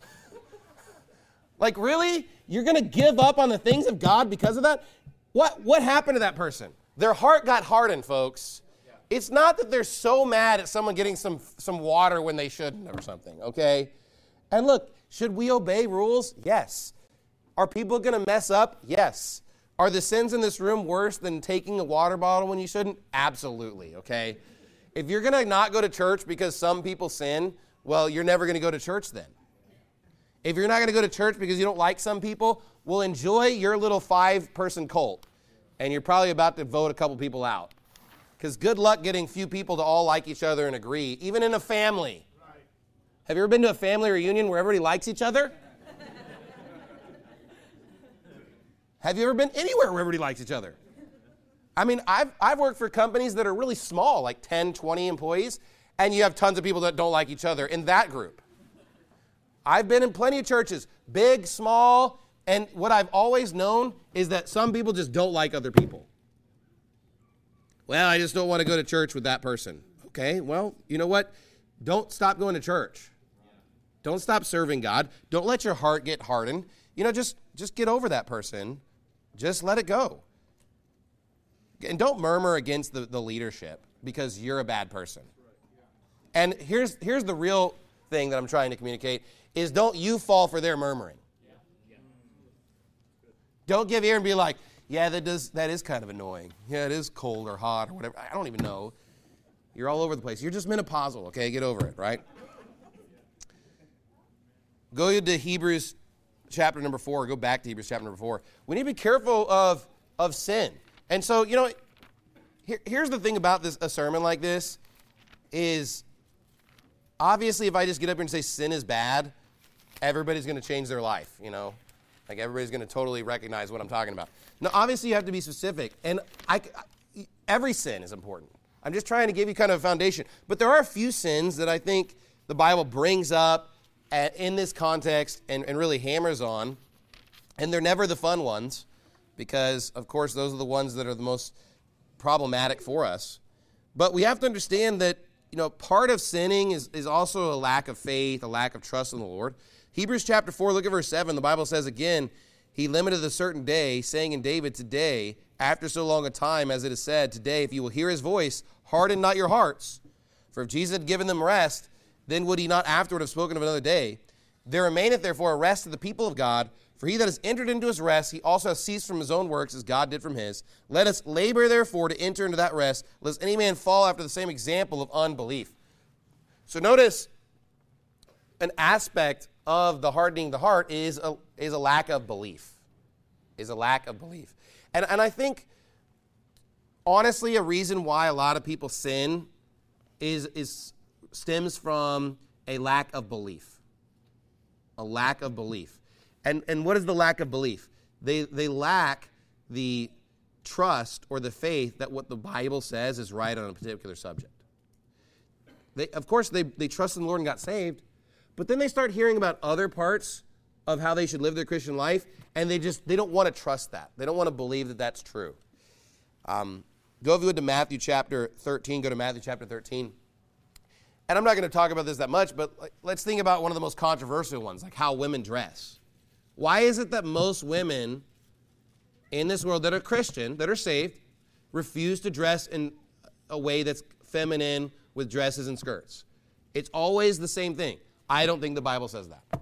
Like, really? You're going to give up on the things of God because of that? What, what happened to that person? Their heart got hardened, folks. It's not that they're so mad at someone getting some, some water when they shouldn't or something, okay? And look, should we obey rules? Yes. Are people going to mess up? Yes. Are the sins in this room worse than taking a water bottle when you shouldn't? Absolutely, okay? If you're going to not go to church because some people sin, well, you're never going to go to church then. If you're not going to go to church because you don't like some people, well, enjoy your little five-person cult. And you're probably about to vote a couple people out. Because good luck getting few people to all like each other and agree, even in a family. Have you ever been to a family reunion where everybody likes each other? Have you ever been anywhere where everybody likes each other? I mean, I've, I've worked for companies that are really small, like ten, twenty employees, and you have tons of people that don't like each other in that group. I've been in plenty of churches, big, small, and what I've always known is that some people just don't like other people. Well, I just don't want to go to church with that person. Okay, well, you know what? Don't stop going to church. Don't stop serving God. Don't let your heart get hardened. You know, just, just get over that person. Just let it go. And don't murmur against the, the leadership because you're a bad person. And here's here's the real thing that I'm trying to communicate is don't you fall for their murmuring. Don't give ear and be like, yeah, that does that is kind of annoying. Yeah, it is cold or hot or whatever. I don't even know. You're all over the place. You're just menopausal, okay? Get over it, right? Go to Hebrews chapter number four. Go back to Hebrews chapter number four. We need to be careful of, of sin. And so, you know, here, here's the thing about this a sermon like this is obviously if I just get up here and say sin is bad, everybody's going to change their life, you know? Like everybody's going to totally recognize what I'm talking about. Now, obviously you have to be specific. And I, I, every sin is important. I'm just trying to give you kind of a foundation. But there are a few sins that I think the Bible brings up at, in this context and, and really hammers on. And they're never the fun ones because, of course, those are the ones that are the most problematic for us. But we have to understand that, you know, part of sinning is, is also a lack of faith, a lack of trust in the Lord. Hebrews chapter four, look at verse seven. The Bible says again, he limited a certain day, saying in David, today, after so long a time, as it is said, today, if you will hear his voice, harden not your hearts. For if Jesus had given them rest, then would he not afterward have spoken of another day? There remaineth therefore a rest to the people of God. For he that has entered into his rest, he also has ceased from his own works, as God did from his. Let us labor therefore to enter into that rest, lest any man fall after the same example of unbelief. So notice, an aspect of the hardening the heart is a, is a lack of belief, is a lack of belief. And, and I think, honestly, a reason why a lot of people sin is, is stems from a lack of belief, a lack of belief. And, and what is the lack of belief? They, they lack the trust or the faith that what the Bible says is right on a particular subject. They, of course, they, they trusted in the Lord and got saved, but then they start hearing about other parts of how they should live their Christian life, and they just, they don't want to trust that. They don't want to believe that that's true. Um, go if you would to Matthew chapter thirteen. Go to Matthew chapter thirteen. And I'm not going to talk about this that much, but let's think about one of the most controversial ones, like how women dress. Why is it that most women in this world that are Christian, that are saved, refuse to dress in a way that's feminine with dresses and skirts? It's always the same thing. I don't think the Bible says that.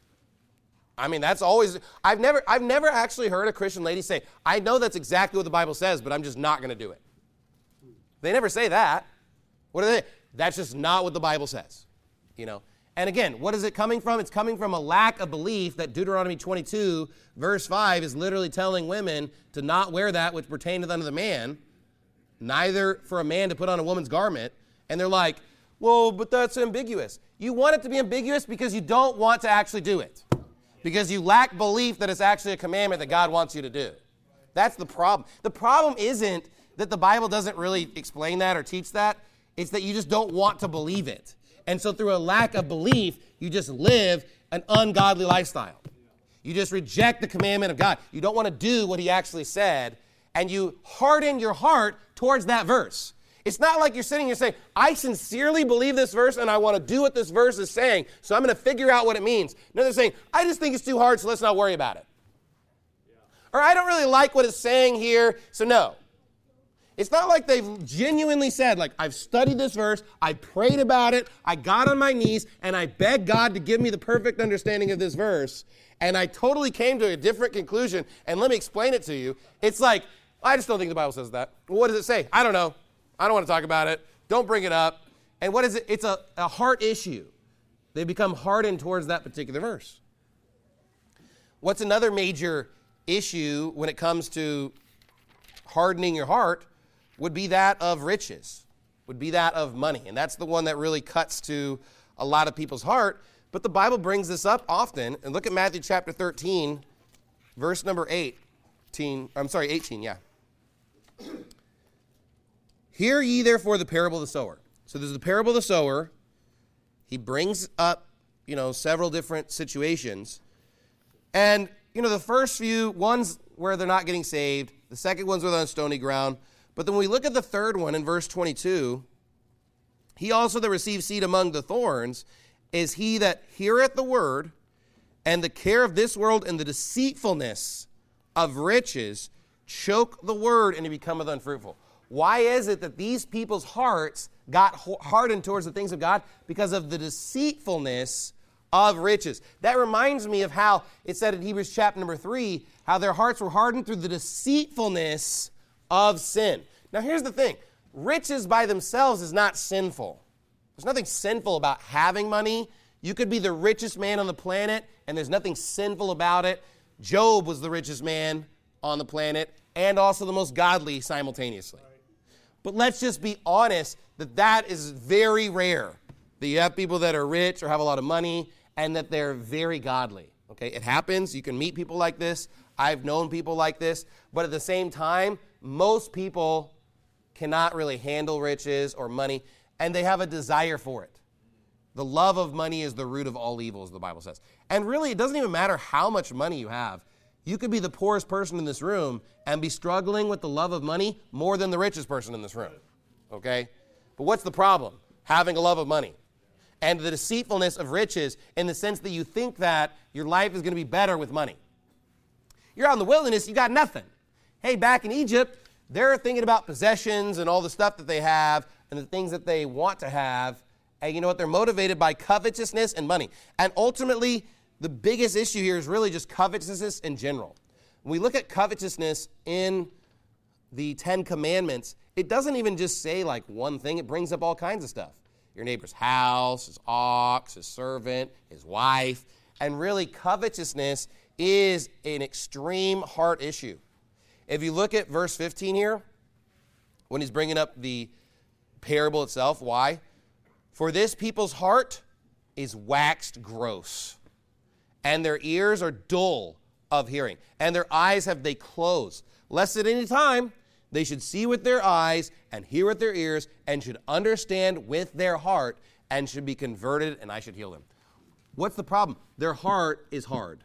I mean, that's always, I've never, I've never actually heard a Christian lady say, I know that's exactly what the Bible says, but I'm just not going to do it. They never say that. What are they? That's just not what the Bible says, you know. And again, what is it coming from? It's coming from a lack of belief that Deuteronomy twenty-two, verse five, is literally telling women to not wear that which pertaineth unto the man, neither for a man to put on a woman's garment. And they're like, well, but that's ambiguous. You want it to be ambiguous because you don't want to actually do it. Because you lack belief that it's actually a commandment that God wants you to do. That's the problem. The problem isn't that the Bible doesn't really explain that or teach that. It's that you just don't want to believe it. And so through a lack of belief, you just live an ungodly lifestyle. You just reject the commandment of God. You don't want to do what he actually said, and you harden your heart towards that verse. It's not like you're sitting here saying, I sincerely believe this verse and I want to do what this verse is saying, so I'm going to figure out what it means. No, they're saying, I just think it's too hard, so let's not worry about it. Yeah. Or I don't really like what it's saying here, so no. It's not like they've genuinely said, like, I've studied this verse, I prayed about it, I got on my knees, and I begged God to give me the perfect understanding of this verse, and I totally came to a different conclusion, and let me explain it to you. It's like, I just don't think the Bible says that. Well, what does it say? I don't know. I don't want to talk about it. Don't bring it up. And what is it? It's a, a heart issue. They become hardened towards that particular verse. What's another major issue when it comes to hardening your heart would be that of riches, would be that of money. And that's the one that really cuts to a lot of people's heart. But the Bible brings this up often. And look at Matthew chapter thirteen, verse number eighteen. I'm sorry, eighteen, yeah. Hear ye therefore the parable of the sower. So there's the parable of the sower. He brings up, you know, several different situations. And, you know, the first few, one's where they're not getting saved. The second one's where they're on stony ground. But then when we look at the third one in verse twenty-two, he also that receives seed among the thorns is he that heareth the word, and the care of this world and the deceitfulness of riches choke the word, and it becometh unfruitful. Why is it that these people's hearts got hardened towards the things of God? Because of the deceitfulness of riches. That reminds me of how it said in Hebrews chapter number three, how their hearts were hardened through the deceitfulness of sin. Now here's the thing. Riches by themselves is not sinful. There's nothing sinful about having money. You could be the richest man on the planet, and there's nothing sinful about it. Job was the richest man on the planet, and also the most godly simultaneously. But let's just be honest that that is very rare, that you have people that are rich or have a lot of money, and that they're very godly. Okay, it happens. You can meet people like this. I've known people like this. But at the same time, most people cannot really handle riches or money, and they have a desire for it. The love of money is the root of all evil, as the Bible says. And really, it doesn't even matter how much money you have. You could be the poorest person in this room and be struggling with the love of money more than the richest person in this room. Okay? But what's the problem? Having a love of money. And the deceitfulness of riches in the sense that you think that your life is going to be better with money. You're out in the wilderness, you got nothing. Hey, back in Egypt, they're thinking about possessions and all the stuff that they have and the things that they want to have. And you know what? They're motivated by covetousness and money. And ultimately, the biggest issue here is really just covetousness in general. When we look at covetousness in the Ten Commandments, it doesn't even just say like one thing. It brings up all kinds of stuff. Your neighbor's house, his ox, his servant, his wife. And really, covetousness is an extreme heart issue. If you look at verse fifteen here, when he's bringing up the parable itself, why? For this people's heart is waxed gross, and their ears are dull of hearing, and their eyes have they closed, lest at any time they should see with their eyes and hear with their ears and should understand with their heart and should be converted, and I should heal them. What's the problem? Their heart is hard.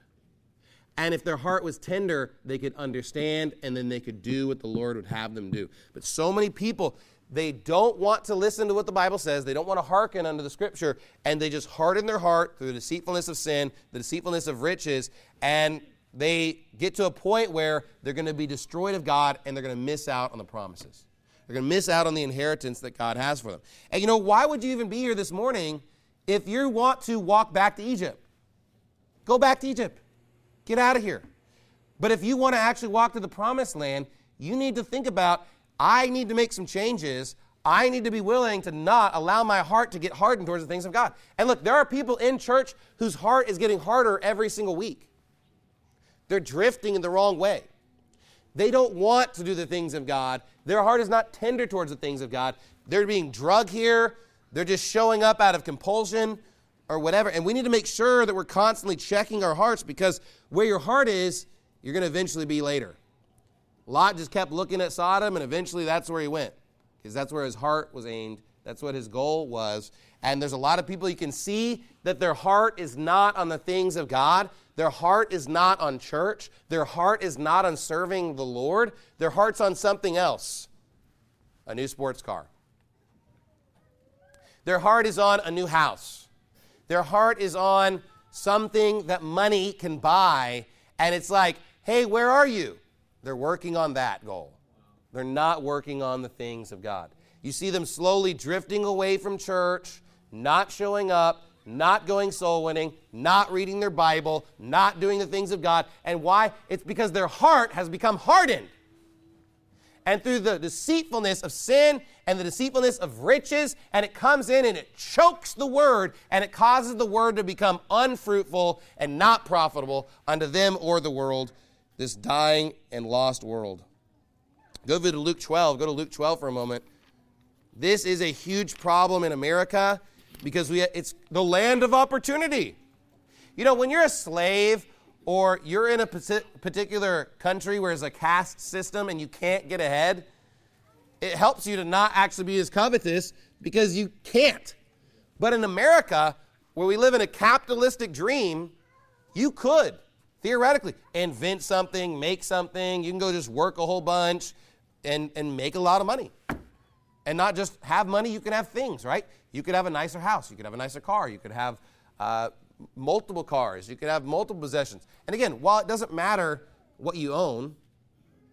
And if their heart was tender, they could understand, and then they could do what the Lord would have them do. But so many people, they don't want to listen to what the Bible says. They don't want to hearken unto the Scripture, and they just harden their heart through the deceitfulness of sin, the deceitfulness of riches, and they get to a point where they're going to be destroyed of God, and they're going to miss out on the promises. They're going to miss out on the inheritance that God has for them. And you know, why would you even be here this morning if you want to walk back to Egypt? Go back to Egypt. Get out of here. But if you want to actually walk to the promised land, you need to think about, I need to make some changes. I need to be willing to not allow my heart to get hardened towards the things of God. And look, there are people in church whose heart is getting harder every single week. They're drifting in the wrong way. They don't want to do the things of God. Their heart is not tender towards the things of God. They're being drugged here. They're just showing up out of compulsion or whatever. And we need to make sure that we're constantly checking our hearts, because where your heart is, you're going to eventually be later. Lot just kept looking at Sodom, and eventually that's where he went, because that's where his heart was aimed. That's what his goal was. And there's a lot of people you can see that their heart is not on the things of God. Their heart is not on church. Their heart is not on serving the Lord. Their heart's on something else, a new sports car. Their heart is on a new house. Their heart is on something that money can buy, and it's like, hey, where are you? They're working on that goal. They're not working on the things of God. You see them slowly drifting away from church, not showing up, not going soul winning, not reading their Bible, not doing the things of God. And why? It's because their heart has become hardened. And through the deceitfulness of sin and the deceitfulness of riches, and it comes in and it chokes the word, and it causes the word to become unfruitful and not profitable unto them or the world, this dying and lost world. Go to Luke twelve. Go to Luke twelve for a moment. This is a huge problem in America because we it's the land of opportunity. You know, when you're a slave or you're in a particular country where there's a caste system and you can't get ahead, it helps you to not actually be as covetous because you can't. But in America, where we live in a capitalistic dream, you could, theoretically, invent something, make something. You can go just work a whole bunch and, and make a lot of money. And not just have money, you can have things, right? You could have a nicer house. You could have a nicer car. You could have uh, multiple cars. You could have multiple possessions. And again, while it doesn't matter what you own,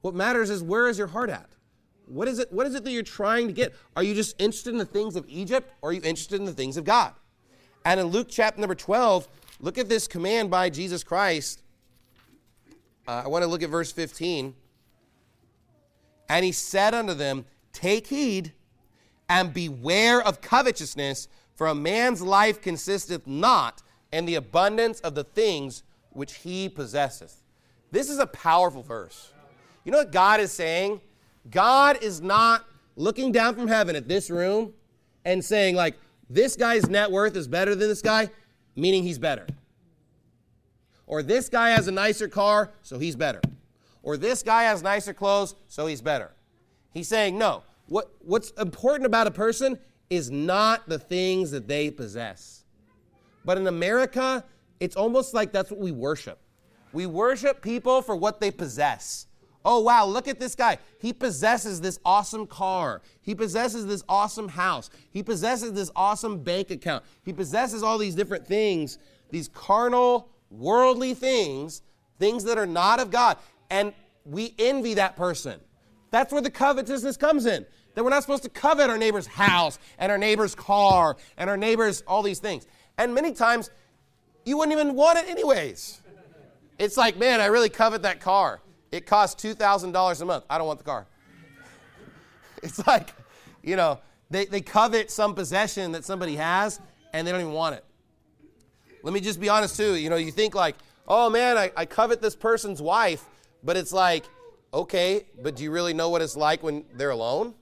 What matters is, where is your heart at? What is it, what is it that you're trying to get? Are you just interested in the things of Egypt, or are you interested in the things of God? And in Luke chapter number twelve, look at this command by Jesus Christ. Uh, I want to look at verse fifteen. And he said unto them, take heed and beware of covetousness, for a man's life consisteth not in the abundance of the things which he possesseth. This is a powerful verse. You know what God is saying? God is not looking down from heaven at this room and saying, like, this guy's net worth is better than this guy, meaning he's better. Or this guy has a nicer car, so he's better. Or this guy has nicer clothes, so he's better. He's saying, no, what, what's important about a person is not the things that they possess. But in America, it's almost like that's what we worship. We worship people for what they possess. Oh, wow, look at this guy. He possesses this awesome car. He possesses this awesome house. He possesses this awesome bank account. He possesses all these different things, these carnal, worldly things, things that are not of God. And we envy that person. That's where the covetousness comes in. That we're not supposed to covet our neighbor's house and our neighbor's car and our neighbor's all these things. And many times, you wouldn't even want it anyways. It's like, man, I really covet that car. It costs two thousand dollars a month. I don't want the car. It's like, you know, they, they covet some possession that somebody has, and they don't even want it. Let me just be honest, too. You know, you think like, oh, man, I, I covet this person's wife, but it's like, okay, but do you really know what it's like when they're alone?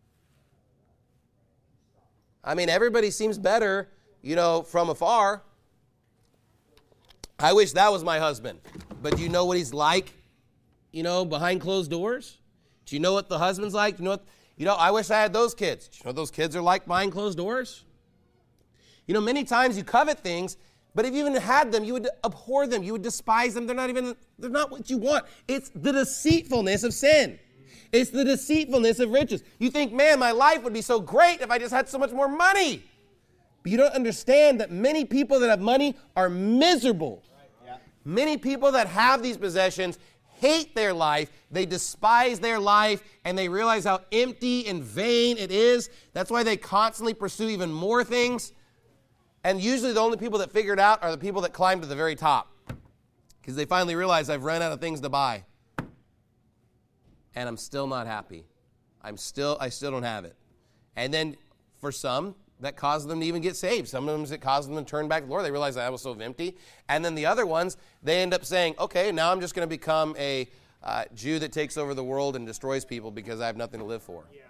I mean, everybody seems better, you know, from afar. I wish that was my husband, but do you know what he's like? You know, behind closed doors? Do you know what the husband's like? Do you know what, you know, I wish I had those kids. Do you know what those kids are like behind closed doors? You know, many times you covet things, but if you even had them, you would abhor them. You would despise them. They're not even, they're not what you want. It's the deceitfulness of sin. It's the deceitfulness of riches. You think, man, my life would be so great if I just had so much more money. But you don't understand that many people that have money are miserable. Yeah. Many people that have these possessions hate their life, they despise their life, and they realize how empty and vain it is. That's why they constantly pursue even more things. And usually the only people that figure it out are the people that climb to the very top, because they finally realize, I've run out of things to buy, and I'm still not happy. I'm still, I still don't have it. And then for some, that causes them to even get saved. Some of them, it causes them to turn back to the Lord. They realize that was so empty. And then the other ones, they end up saying, okay, now I'm just going to become a uh, Jew that takes over the world and destroys people because I have nothing to live for. Yeah.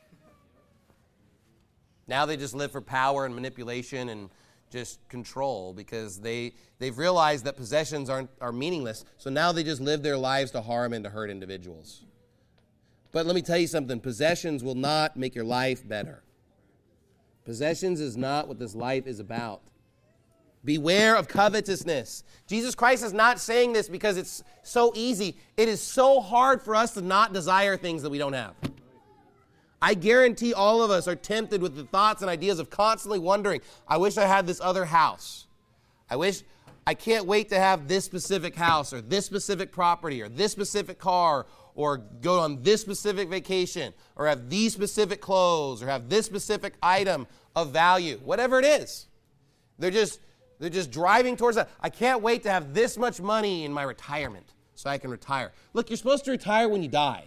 Now they just live for power and manipulation and just control because they, they've realized that possessions aren't, are meaningless. So now they just live their lives to harm and to hurt individuals. But let me tell you something. Possessions will not make your life better. Possessions is not what this life is about. Beware of covetousness. Jesus Christ is not saying this because it's so easy. It is so hard for us to not desire things that we don't have. I guarantee all of us are tempted with the thoughts and ideas of constantly wondering, I wish I had this other house. I wish, I can't wait to have this specific house or this specific property or this specific car or go on this specific vacation, or have these specific clothes, or have this specific item of value, whatever it is. They're just, they're just driving towards that. I can't wait to have this much money in my retirement so I can retire. Look, you're supposed to retire when you die.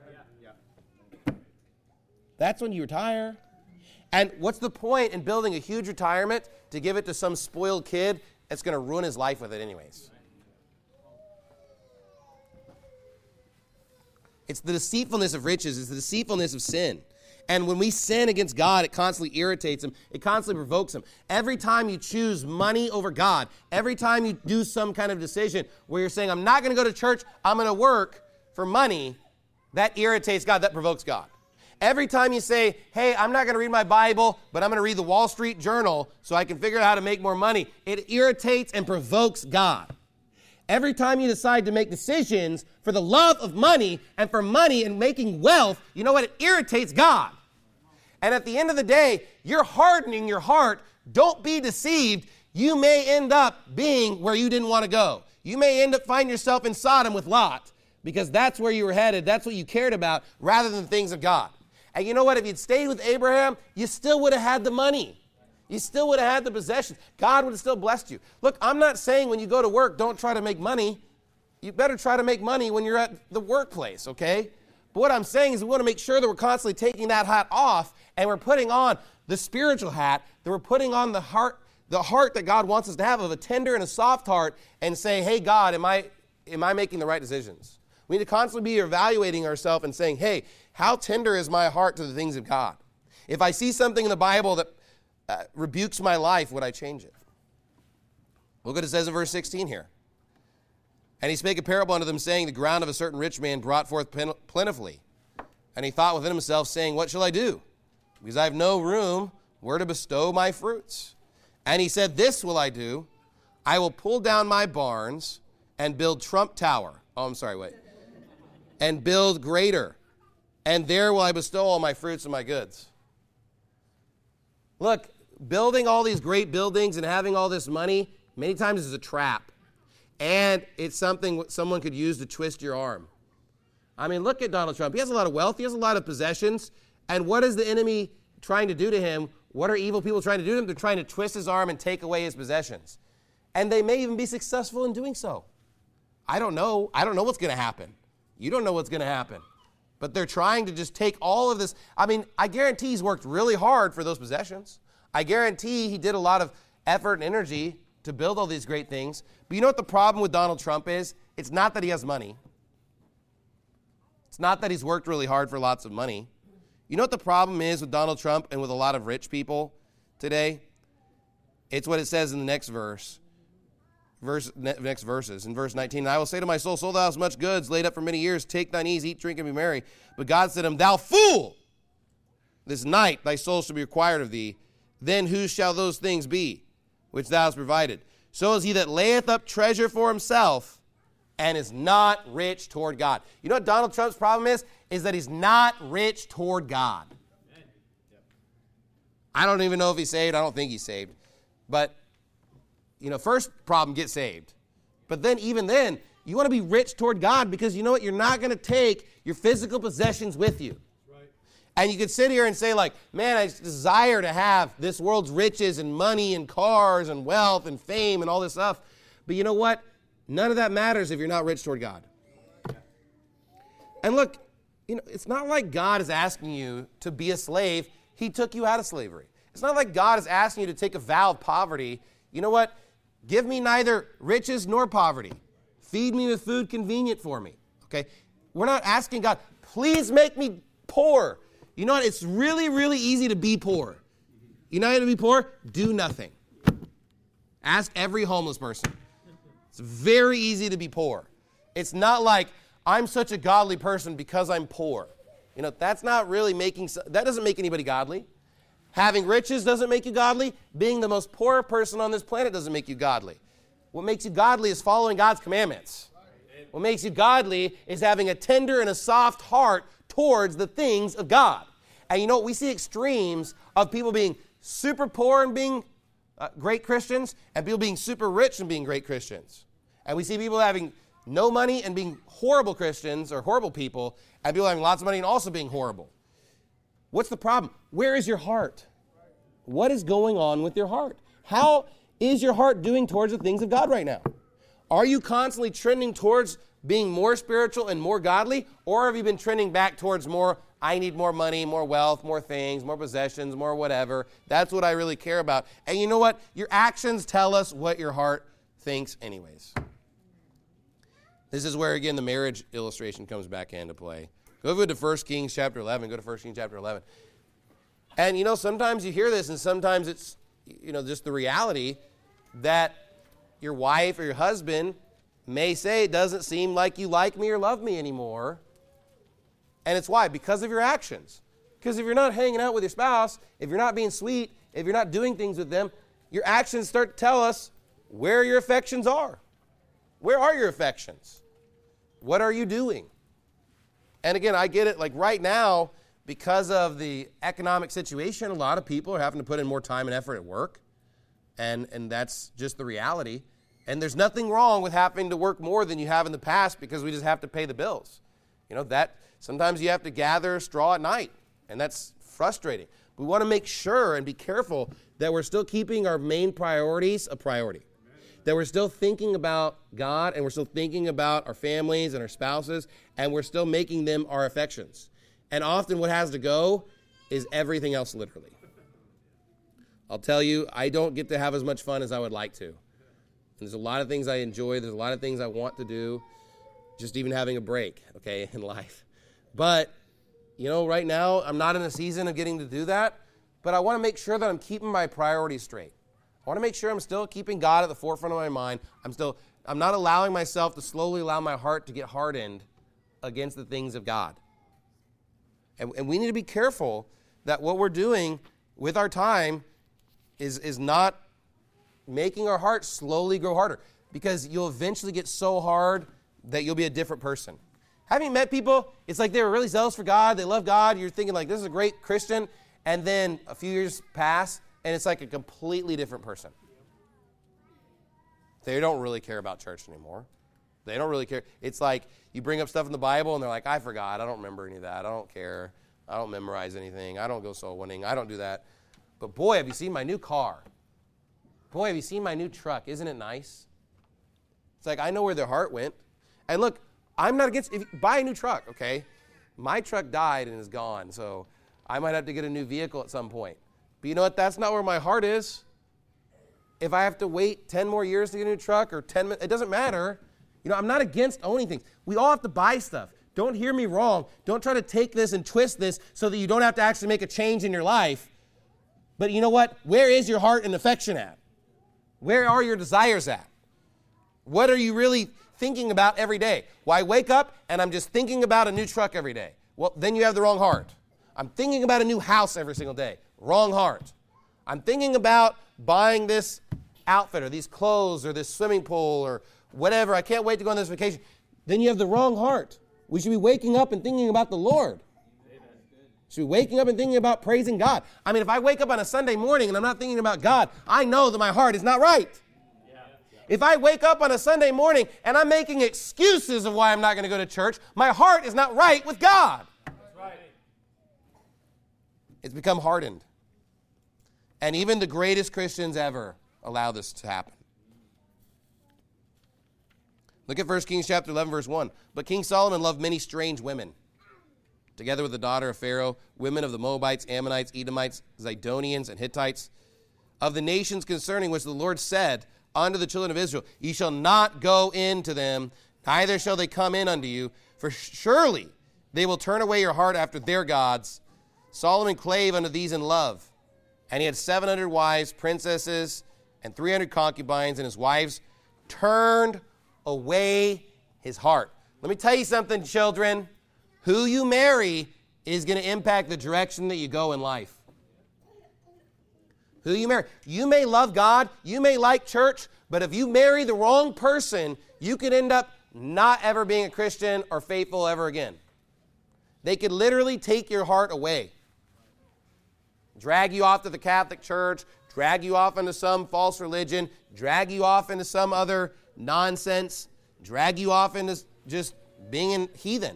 That's when you retire. And what's the point in building a huge retirement to give it to some spoiled kid that's going to ruin his life with it anyways? It's the deceitfulness of riches. It's the deceitfulness of sin. And when we sin against God, it constantly irritates him. It constantly provokes him. Every time you choose money over God, every time you do some kind of decision where you're saying, I'm not going to go to church, I'm going to work for money, that irritates God, that provokes God. Every time you say, hey, I'm not going to read my Bible, but I'm going to read the Wall Street Journal so I can figure out how to make more money, it irritates and provokes God. Every time you decide to make decisions for the love of money and for money and making wealth, you know what? It irritates God. And at the end of the day, you're hardening your heart. Don't be deceived. You may end up being where you didn't want to go. You may end up finding yourself in Sodom with Lot. because that's where you were headed. That's what you cared about rather than the things of God. And you know what? If you'd stayed with Abraham, you still would have had the money. You still would have had the possessions. God would have still blessed you. Look, I'm not saying when you go to work, don't try to make money. You better try to make money when you're at the workplace, okay? But what I'm saying is we want to make sure that we're constantly taking that hat off and we're putting on the spiritual hat, that we're putting on the heart, the heart that God wants us to have of a tender and a soft heart and say, hey, God, am I, am I making the right decisions? We need to constantly be evaluating ourselves and saying, hey, how tender is my heart to the things of God? If I see something in the Bible that uh, rebukes my life, would I change it? Look what it says in verse sixteen here. And he spake a parable unto them, saying, the ground of a certain rich man brought forth plentifully. And he thought within himself, saying, what shall I do? Because I have no room where to bestow my fruits. And he said, this will I do. I will pull down my barns and build Trump Tower. Oh, I'm sorry, wait. And build greater. And there will I bestow all my fruits and my goods. Look, building all these great buildings and having all this money, many times is a trap. And it's something someone could use to twist your arm. I mean, look at Donald Trump. He has a lot of wealth. He has a lot of possessions. And what is the enemy trying to do to him? What are evil people trying to do to him? They're trying to twist his arm and take away his possessions. And they may even be successful in doing so. I don't know. I don't know what's going to happen. You don't know what's going to happen. But they're trying to just take all of this. I mean, I guarantee he's worked really hard for those possessions. I guarantee he did a lot of effort and energy to build all these great things. But you know what the problem with Donald Trump is? It's not that he has money. It's not that he's worked really hard for lots of money. You know what the problem is with Donald Trump and with a lot of rich people today? It's what it says in the next verse. Verse, next verses. In verse nineteen, I will say to my soul, soul, thou hast much goods laid up for many years. Take thine ease, eat, drink, and be merry. But God said to him, thou fool! This night thy soul shall be required of thee. Then whose shall those things be which thou hast provided? So is he that layeth up treasure for himself and is not rich toward God. You know what Donald Trump's problem is? Is that he's not rich toward God. I don't even know if he's saved. I don't think he's saved. But, you know, first problem, get saved. But then, even then, you want to be rich toward God because you know what? You're not going to take your physical possessions with you. And you could sit here and say, like, man, I desire to have this world's riches and money and cars and wealth and fame and all this stuff. But you know what? None of that matters if you're not rich toward God. And look, you know, it's not like God is asking you to be a slave. He took you out of slavery. It's not like God is asking you to take a vow of poverty. You know what? Give me neither riches nor poverty. Feed me with food convenient for me. Okay? We're not asking God, please make me poor. You know what? It's really, really easy to be poor. You know how to be poor? Do nothing. Ask every homeless person. It's very easy to be poor. It's not like I'm such a godly person because I'm poor. You know, that's not really making, that doesn't make anybody godly. Having riches doesn't make you godly. Being the most poor person on this planet doesn't make you godly. What makes you godly is following God's commandments. What makes you godly is having a tender and a soft heart towards the things of God. And you know what? We see extremes of people being super poor and being uh, great Christians and people being super rich and being great Christians. And we see people having no money and being horrible Christians or horrible people and people having lots of money and also being horrible. What's the problem? Where is your heart? What is going on with your heart? How is your heart doing towards the things of God right now? Are you constantly trending towards being more spiritual and more godly, or have you been trending back towards more, I need more money, more wealth, more things, more possessions, more whatever. That's what I really care about. And you know what? Your actions tell us what your heart thinks anyways. This is where, again, the marriage illustration comes back into play. Go over to First Kings chapter eleven. Go to First Kings chapter eleven. And, you know, sometimes you hear this, and sometimes it's, you know, just the reality that your wife or your husband may say, it doesn't seem like you like me or love me anymore. And it's why? Because of your actions. Because if you're not hanging out with your spouse, if you're not being sweet, if you're not doing things with them, your actions start to tell us where your affections are. Where are your affections? What are you doing? And again, I get it, like right now, because of the economic situation, a lot of people are having to put in more time and effort at work. And, and that's just the reality. And there's nothing wrong with having to work more than you have in the past because we just have to pay the bills. You know, that sometimes you have to gather straw at night, and that's frustrating. We want to make sure and be careful that we're still keeping our main priorities a priority. That we're still thinking about God, and we're still thinking about our families and our spouses, and we're still making them our affections. And often what has to go is everything else, literally. I'll tell you, I don't get to have as much fun as I would like to. And there's a lot of things I enjoy. There's a lot of things I want to do, just even having a break, okay, in life. But, you know, right now, I'm not in a season of getting to do that, but I want to make sure that I'm keeping my priorities straight. I want to make sure I'm still keeping God at the forefront of my mind. I'm still, I'm not allowing myself to slowly allow my heart to get hardened against the things of God. And, and we need to be careful that what we're doing with our time is, is not making our heart slowly grow harder, because you'll eventually get so hard that you'll be a different person. Having met people, it's like they were really zealous for God, they love God, you're thinking like, this is a great Christian, and then a few years pass, and it's like a completely different person. They don't really care about church anymore. They don't really care. It's like you bring up stuff in the Bible, and they're like, I forgot, I don't remember any of that, I don't care, I don't memorize anything, I don't go soul winning, I don't do that. But boy, have you seen my new car? Boy, have you seen my new truck? Isn't it nice? It's like, I know where their heart went. And look, I'm not against, if you buy a new truck, okay? My truck died and is gone, so I might have to get a new vehicle at some point. But you know what? That's not where my heart is. If I have to wait ten more years to get a new truck or ten minutes, it doesn't matter. You know, I'm not against owning things. We all have to buy stuff. Don't hear me wrong. Don't try to take this and twist this so that you don't have to actually make a change in your life. But you know what? Where is your heart and affection at? Where are your desires at? What are you really thinking about every day? Well, I wake up and I'm just thinking about a new truck every day. Well, then you have the wrong heart. I'm thinking about a new house every single day. Wrong heart. I'm thinking about buying this outfit or these clothes or this swimming pool or whatever. I can't wait to go on this vacation. Then you have the wrong heart. We should be waking up and thinking about the Lord. Should be waking up and thinking about praising God. I mean, if I wake up on a Sunday morning and I'm not thinking about God, I know that my heart is not right. Yeah. Yeah. If I wake up on a Sunday morning and I'm making excuses of why I'm not going to go to church, my heart is not right with God. That's right. It's become hardened. And even the greatest Christians ever allow this to happen. Look at First Kings chapter eleven, verse one. But King Solomon loved many strange women, together with the daughter of Pharaoh, women of the Moabites, Ammonites, Edomites, Zidonians, and Hittites, of the nations concerning which the Lord said unto the children of Israel, ye shall not go in to them, neither shall they come in unto you, for surely they will turn away your heart after their gods. Solomon clave unto these in love, and he had seven hundred wives, princesses, and three hundred concubines, and his wives turned away his heart. Let me tell you something, children. Who you marry is going to impact the direction that you go in life. Who you marry. You may love God, you may like church, but if you marry the wrong person, you could end up not ever being a Christian or faithful ever again. They could literally take your heart away. Drag you off to the Catholic Church, drag you off into some false religion, drag you off into some other nonsense, drag you off into just being a heathen.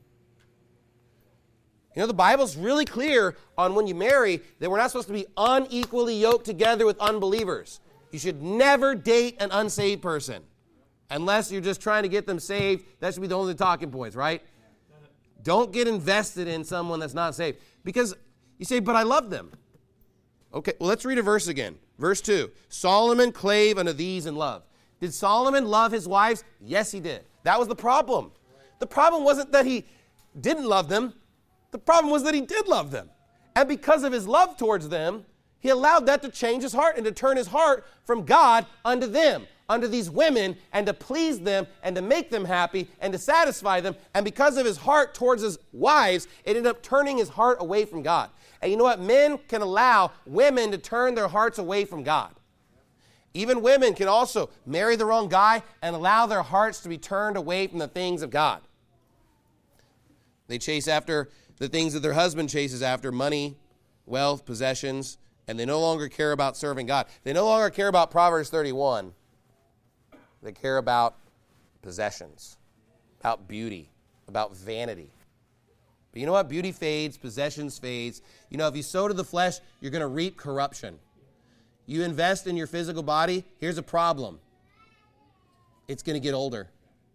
You know, the Bible's really clear on when you marry that we're not supposed to be unequally yoked together with unbelievers. You should never date an unsaved person unless you're just trying to get them saved. That should be the only talking points, right? Don't get invested in someone that's not saved. Because you say, but I love them. Okay, well, let's read a verse again. Verse two. Solomon clave unto these in love. Did Solomon love his wives? Yes, he did. That was the problem. The problem wasn't that he didn't love them. The problem was that he did love them. And because of his love towards them, he allowed that to change his heart and to turn his heart from God unto them, unto these women, and to please them and to make them happy and to satisfy them. And because of his heart towards his wives, it ended up turning his heart away from God. And you know what? Men can allow women to turn their hearts away from God. Even women can also marry the wrong guy and allow their hearts to be turned away from the things of God. They chase after the things that their husband chases after: money, wealth, possessions, and they no longer care about serving God. They no longer care about Proverbs thirty-one. They care about possessions, about beauty, about vanity. But you know what? Beauty fades, possessions fades. You know, if you sow to the flesh, you're going to reap corruption. You invest in your physical body, here's a problem. It's going to get older.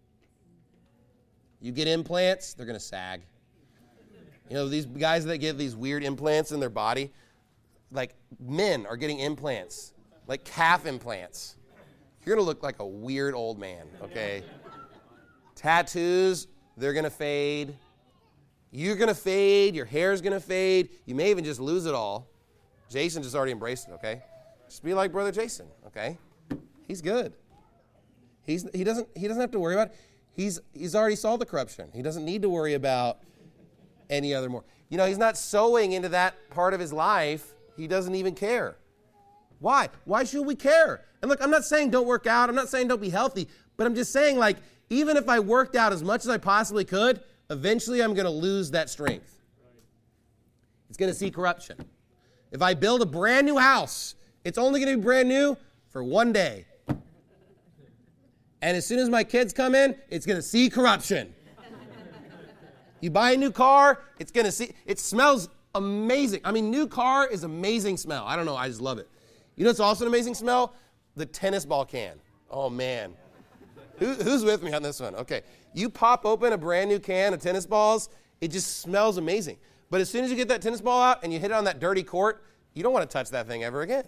You get implants, they're going to sag. You know, these guys that get these weird implants in their body, like men are getting implants, like calf implants. You're going to look like a weird old man, okay? Tattoos, they're going to fade. You're going to fade. Your hair's going to fade. You may even just lose it all. Jason just already embraced it, okay? Just be like Brother Jason, okay? He's good. He's, he, doesn't, he doesn't have to worry about it. He's, he's already solved the corruption. He doesn't need to worry about any other more. You know, he's not sowing into that part of his life. He doesn't even care. Why? Why should we care? And look, I'm not saying don't work out. I'm not saying don't be healthy. But I'm just saying, like, even if I worked out as much as I possibly could, eventually I'm going to lose that strength. It's going to see corruption. If I build a brand new house, it's only going to be brand new for one day. And as soon as my kids come in, it's going to see corruption. You buy a new car, it's going to see, it smells amazing. I mean, new car is amazing smell. I don't know, I just love it. You know what's also an amazing smell? The tennis ball can. Oh, man. Who, who's with me on this one? Okay. You pop open a brand new can of tennis balls, it just smells amazing. But as soon as you get that tennis ball out and you hit it on that dirty court, you don't want to touch that thing ever again.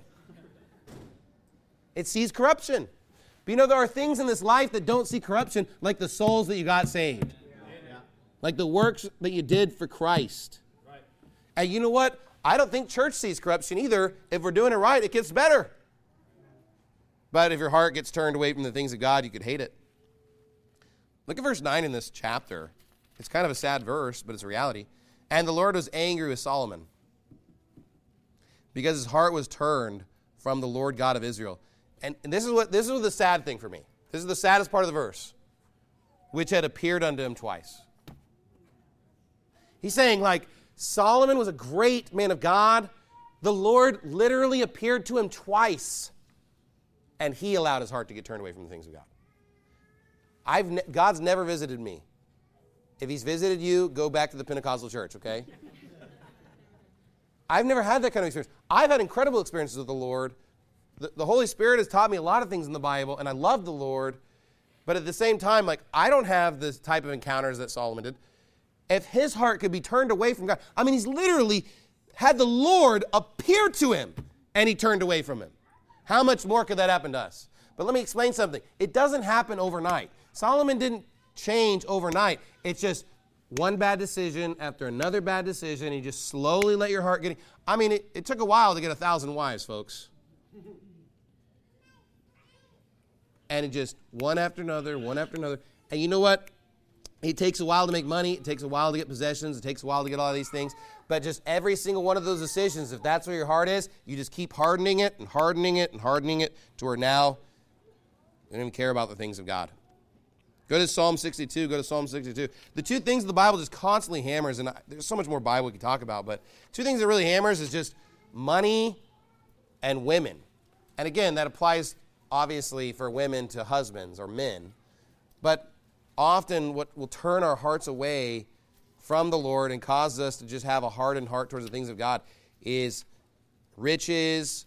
It sees corruption. But you know, there are things in this life that don't see corruption, like the souls that you got saved. Yeah. Like the works that you did for Christ. Right. And you know what? I don't think church sees corruption either. If we're doing it right, it gets better. But if your heart gets turned away from the things of God, you could hate it. Look at verse nine in this chapter. It's kind of a sad verse, but it's a reality. And the Lord was angry with Solomon because his heart was turned from the Lord God of Israel. And, and this is what this is the sad thing for me. This is the saddest part of the verse, which had appeared unto him twice. He's saying, like, Solomon was a great man of God. The Lord literally appeared to him twice, and he allowed his heart to get turned away from the things of God. I've ne- God's never visited me. If he's visited you, go back to the Pentecostal church, okay? I've never had that kind of experience. I've had incredible experiences with the Lord. The, the Holy Spirit has taught me a lot of things in the Bible, and I love the Lord. But at the same time, like, I don't have this type of encounters that Solomon did. If his heart could be turned away from God, I mean, he's literally had the Lord appear to him, and he turned away from him. How much more could that happen to us? But let me explain something. It doesn't happen overnight. Solomon didn't change overnight. It's just one bad decision after another bad decision. You just slowly let your heart get... I mean, it, it took a while to get a thousand wives, folks. And it just, one after another, one after another. And you know what? It takes a while to make money. It takes a while to get possessions. It takes a while to get all these things. But just every single one of those decisions, if that's where your heart is, you just keep hardening it and hardening it and hardening it to where now you don't even care about the things of God. Go to Psalm sixty-two. Go to Psalm sixty-two. The two things the Bible just constantly hammers, and I, there's so much more Bible we can talk about, but two things that really hammers is just money and women. And again, that applies obviously for women to husbands or men. But often what will turn our hearts away from the Lord and cause us to just have a hardened heart towards the things of God is riches,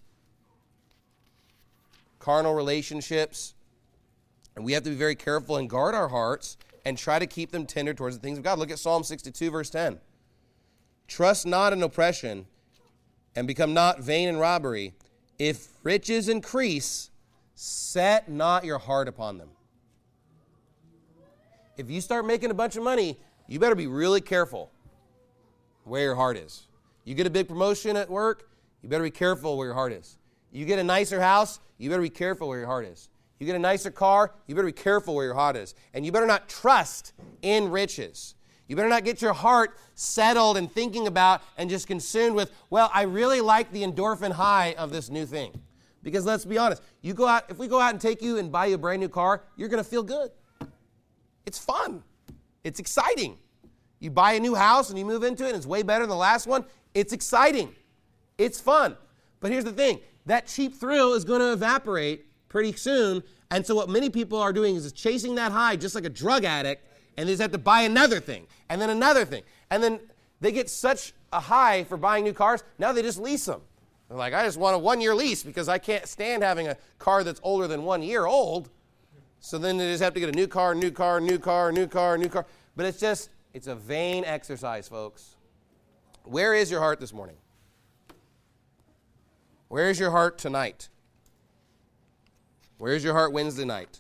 carnal relationships. And we have to be very careful and guard our hearts and try to keep them tender towards the things of God. Look at Psalm sixty-two, verse ten. Trust not in oppression, and become not vain in robbery. If riches increase, set not your heart upon them. If you start making a bunch of money, you better be really careful where your heart is. You get a big promotion at work, you better be careful where your heart is. You get a nicer house, you better be careful where your heart is. You get a nicer car, you better be careful where your heart is. And you better not trust in riches. You better not get your heart settled and thinking about and just consumed with, well, I really like the endorphin high of this new thing. Because let's be honest, you go out, if we go out and take you and buy you a brand new car, you're going to feel good. It's fun. It's exciting. You buy a new house and you move into it and it's way better than the last one. It's exciting. It's fun. But here's the thing. That cheap thrill is going to evaporate pretty soon And so what many people are doing is chasing that high just like a drug addict, and they just have to buy another thing, and then another thing. And then they get such a high for buying new cars, now they just lease them. They're like, I just want a one-year lease because I can't stand having a car that's older than one year old. So then they just have to get a new car, new car, new car, new car, new car. But it's just, it's a vain exercise, folks. Where is your heart this morning? Where is your heart tonight? Where is your heart Wednesday night?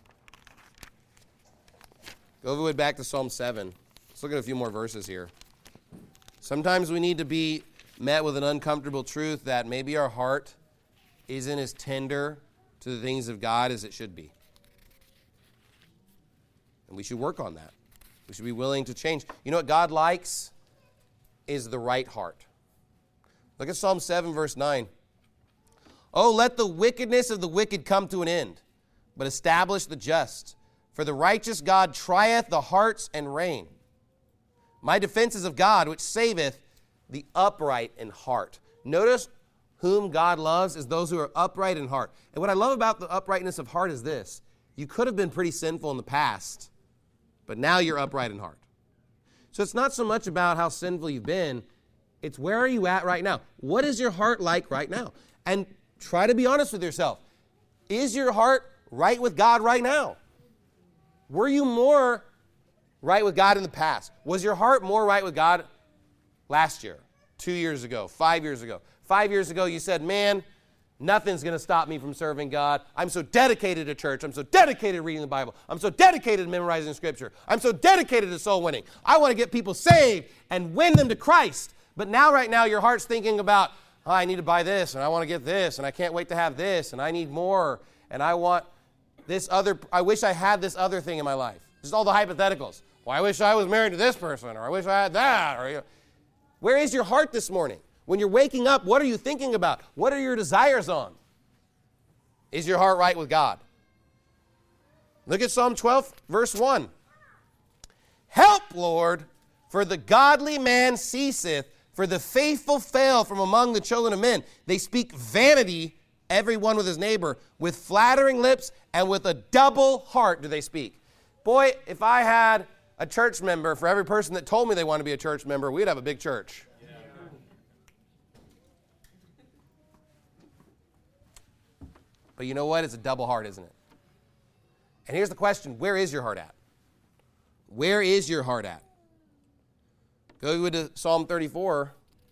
Go over back to Psalm seven. Let's look at a few more verses here. Sometimes we need to be met with an uncomfortable truth that maybe our heart isn't as tender to the things of God as it should be. And we should work on that. We should be willing to change. You know what God likes is the right heart. Look at Psalm seven, verse nine. Oh, let the wickedness of the wicked come to an end, but establish the just. For the righteous God trieth the hearts and rein. My defense is of God, which saveth the upright in heart. Notice whom God loves is those who are upright in heart. And what I love about the uprightness of heart is this. You could have been pretty sinful in the past, but now you're upright in heart. So it's not so much about how sinful you've been. It's where are you at right now? What is your heart like right now? And try to be honest with yourself. Is your heart right with God right now? Were you more right with God in the past? Was your heart more right with God last year, two years ago, five years ago? Five years ago you said, man, nothing's going to stop me from serving God. I'm so dedicated to church. I'm so dedicated to reading the Bible. I'm so dedicated to memorizing Scripture. I'm so dedicated to soul winning. I want to get people saved and win them to Christ. But now, right now, your heart's thinking about, oh, I need to buy this, and I want to get this, and I can't wait to have this, and I need more, and I want this other, I wish I had this other thing in my life. Just all the hypotheticals. Well, I wish I was married to this person, or I wish I had that. Or, you know. Where is your heart this morning? When you're waking up, what are you thinking about? What are your desires on? Is your heart right with God? Look at Psalm twelve, verse one. Help, Lord, for the godly man ceaseth, for the faithful fail from among the children of men. They speak vanity, every one with his neighbor. With flattering lips and with a double heart do they speak. Boy, if I had a church member for every person that told me they want to be a church member, we'd have a big church. Yeah. But you know what? It's a double heart, isn't it? And here's the question. Where is your heart at? Where is your heart at? Go to Psalm thirty-four.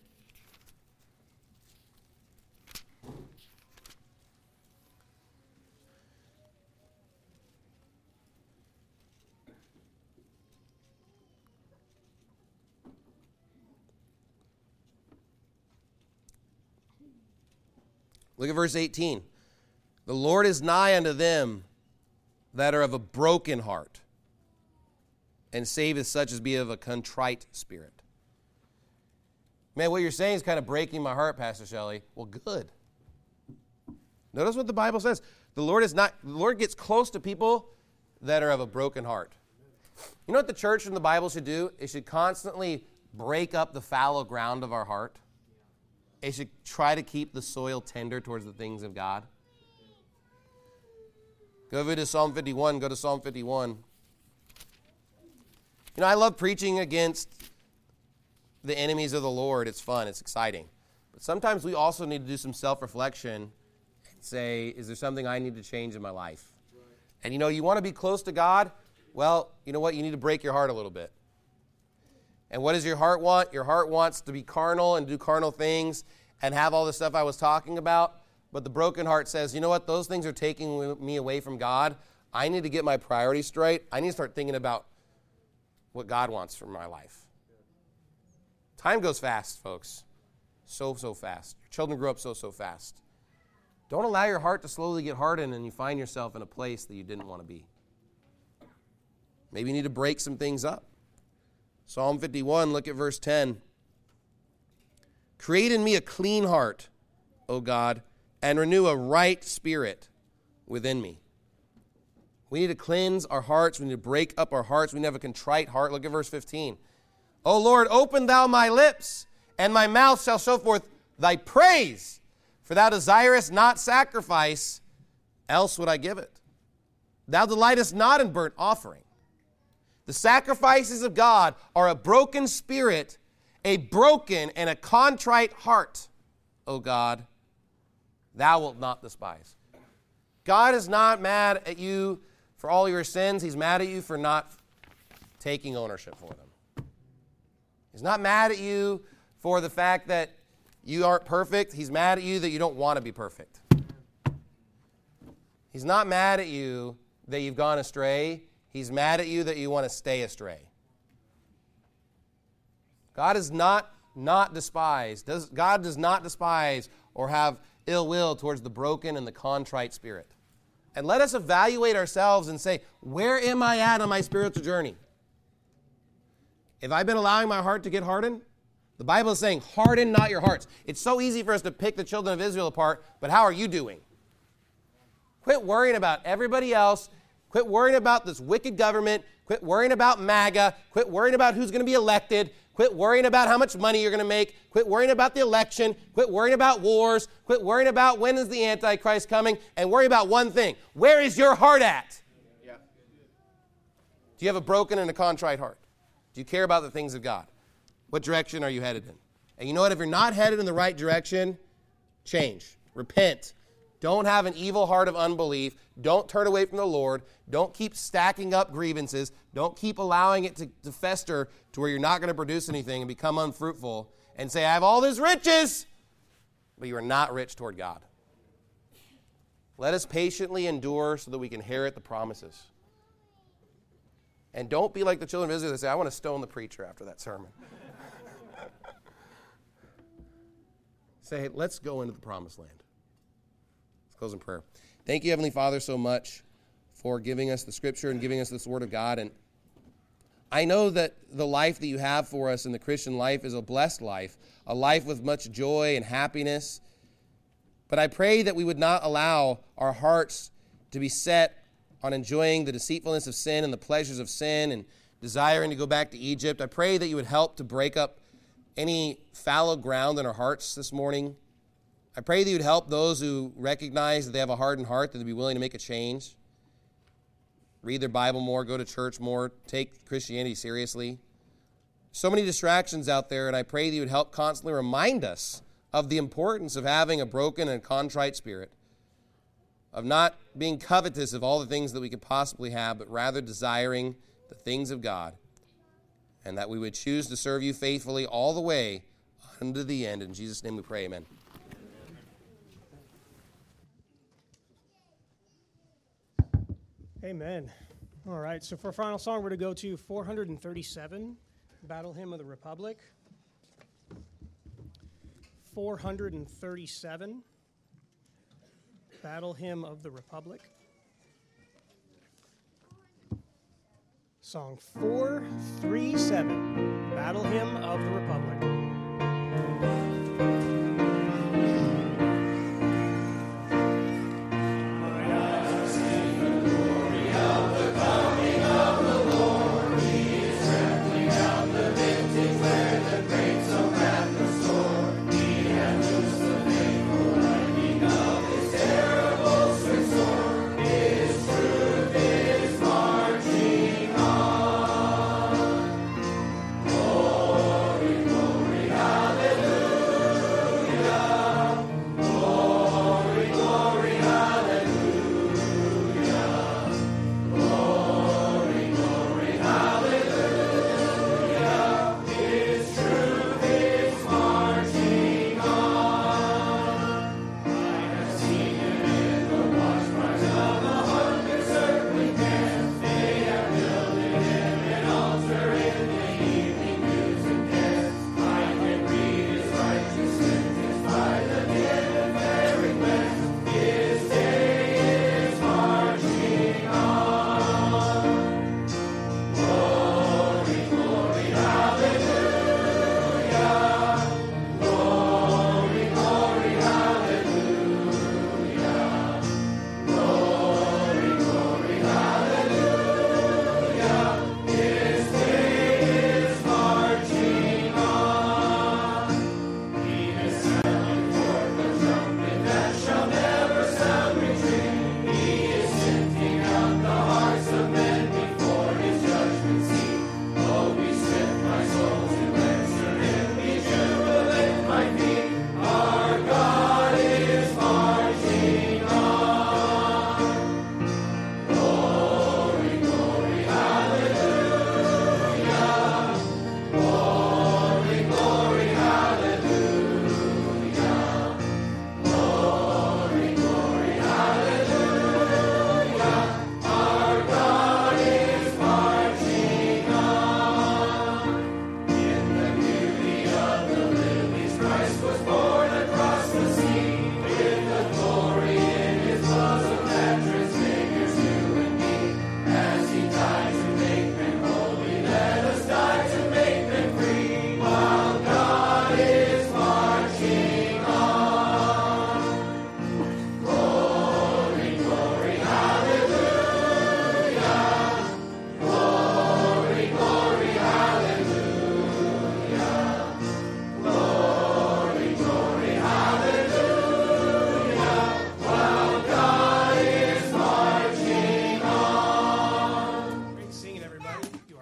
Look at verse eighteen. The Lord is nigh unto them that are of a broken heart, and saveth such as be of a contrite spirit. Man, what you're saying is kind of breaking my heart, Pastor Shelley. Well, good. Notice what the Bible says. The Lord is not, the Lord gets close to people that are of a broken heart. You know what the church and the Bible should do? It should constantly break up the fallow ground of our heart. It should try to keep the soil tender towards the things of God. Go over to Psalm fifty-one. Go to Psalm fifty-one. You know, I love preaching against the enemies of the Lord. It's fun. It's exciting. But sometimes we also need to do some self-reflection and say, is there something I need to change in my life? Right. And, you know, you want to be close to God? Well, you know what? You need to break your heart a little bit. And what does your heart want? Your heart wants to be carnal and do carnal things and have all the stuff I was talking about. But the broken heart says, you know what? Those things are taking me away from God. I need to get my priorities straight. I need to start thinking about what God wants from my life. Time goes fast, folks. So, so fast. Your children grow up so, so fast. Don't allow your heart to slowly get hardened and you find yourself in a place that you didn't want to be. Maybe you need to break some things up. Psalm fifty-one, look at verse ten. Create in me a clean heart, O God, and renew a right spirit within me. We need to cleanse our hearts. We need to break up our hearts. We need to have a contrite heart. Look at verse fifteen. O Lord, open thou my lips, and my mouth shall show forth thy praise. For thou desirest not sacrifice, else would I give it. Thou delightest not in burnt offering. The sacrifices of God are a broken spirit, a broken and a contrite heart, O God, thou wilt not despise. God is not mad at you for all your sins. He's mad at you for not taking ownership for them. He's not mad at you for the fact that you aren't perfect. He's mad at you that you don't want to be perfect. He's not mad at you that you've gone astray. He's mad at you that you want to stay astray. God is not not despised. Does, God does not despise or have ill will towards the broken and the contrite spirit. And let us evaluate ourselves and say, where am I at on my spiritual journey? Have I been allowing my heart to get hardened? The Bible is saying, harden not your hearts. It's so easy for us to pick the children of Israel apart, but how are you doing? Quit worrying about everybody else. Quit worrying about this wicked government. Quit worrying about MAGA. Quit worrying about who's going to be elected. Quit worrying about how much money you're going to make. Quit worrying about the election. Quit worrying about wars. Quit worrying about when is the Antichrist coming. And worry about one thing. Where is your heart at? Yeah. Do you have a broken and a contrite heart? Do you care about the things of God? What direction are you headed in? And you know what? If you're not headed in the right direction, change. Repent. Don't have an evil heart of unbelief. Don't turn away from the Lord. Don't keep stacking up grievances. Don't keep allowing it to, to fester to where you're not going to produce anything and become unfruitful and say, I have all these riches, but you are not rich toward God. Let us patiently endure so that we can inherit the promises. And don't be like the children of Israel that say, I want to stone the preacher after that sermon. Say, hey, let's go into the promised land. Let's close in prayer. Thank you, Heavenly Father, so much for giving us the Scripture and giving us this Word of God. And I know that the life that you have for us in the Christian life is a blessed life, a life with much joy and happiness. But I pray that we would not allow our hearts to be set on enjoying the deceitfulness of sin and the pleasures of sin and desiring to go back to Egypt. I pray that you would help to break up any fallow ground in our hearts this morning. I pray that you'd help those who recognize that they have a hardened heart, that they'd be willing to make a change. Read their Bible more, go to church more, take Christianity seriously. So many distractions out there, and I pray that you would help constantly remind us of the importance of having a broken and contrite spirit, of not being covetous of all the things that we could possibly have, but rather desiring the things of God, and that we would choose to serve you faithfully all the way unto the end. In Jesus' name we pray, amen. Amen. All right, so for our final song, we're going to go to four hundred thirty-seven, Battle Hymn of the Republic. four hundred thirty-seven, Battle Hymn of the Republic. Song four thirty-seven, Battle Hymn of the Republic. Glory, glory.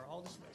are all dismissed.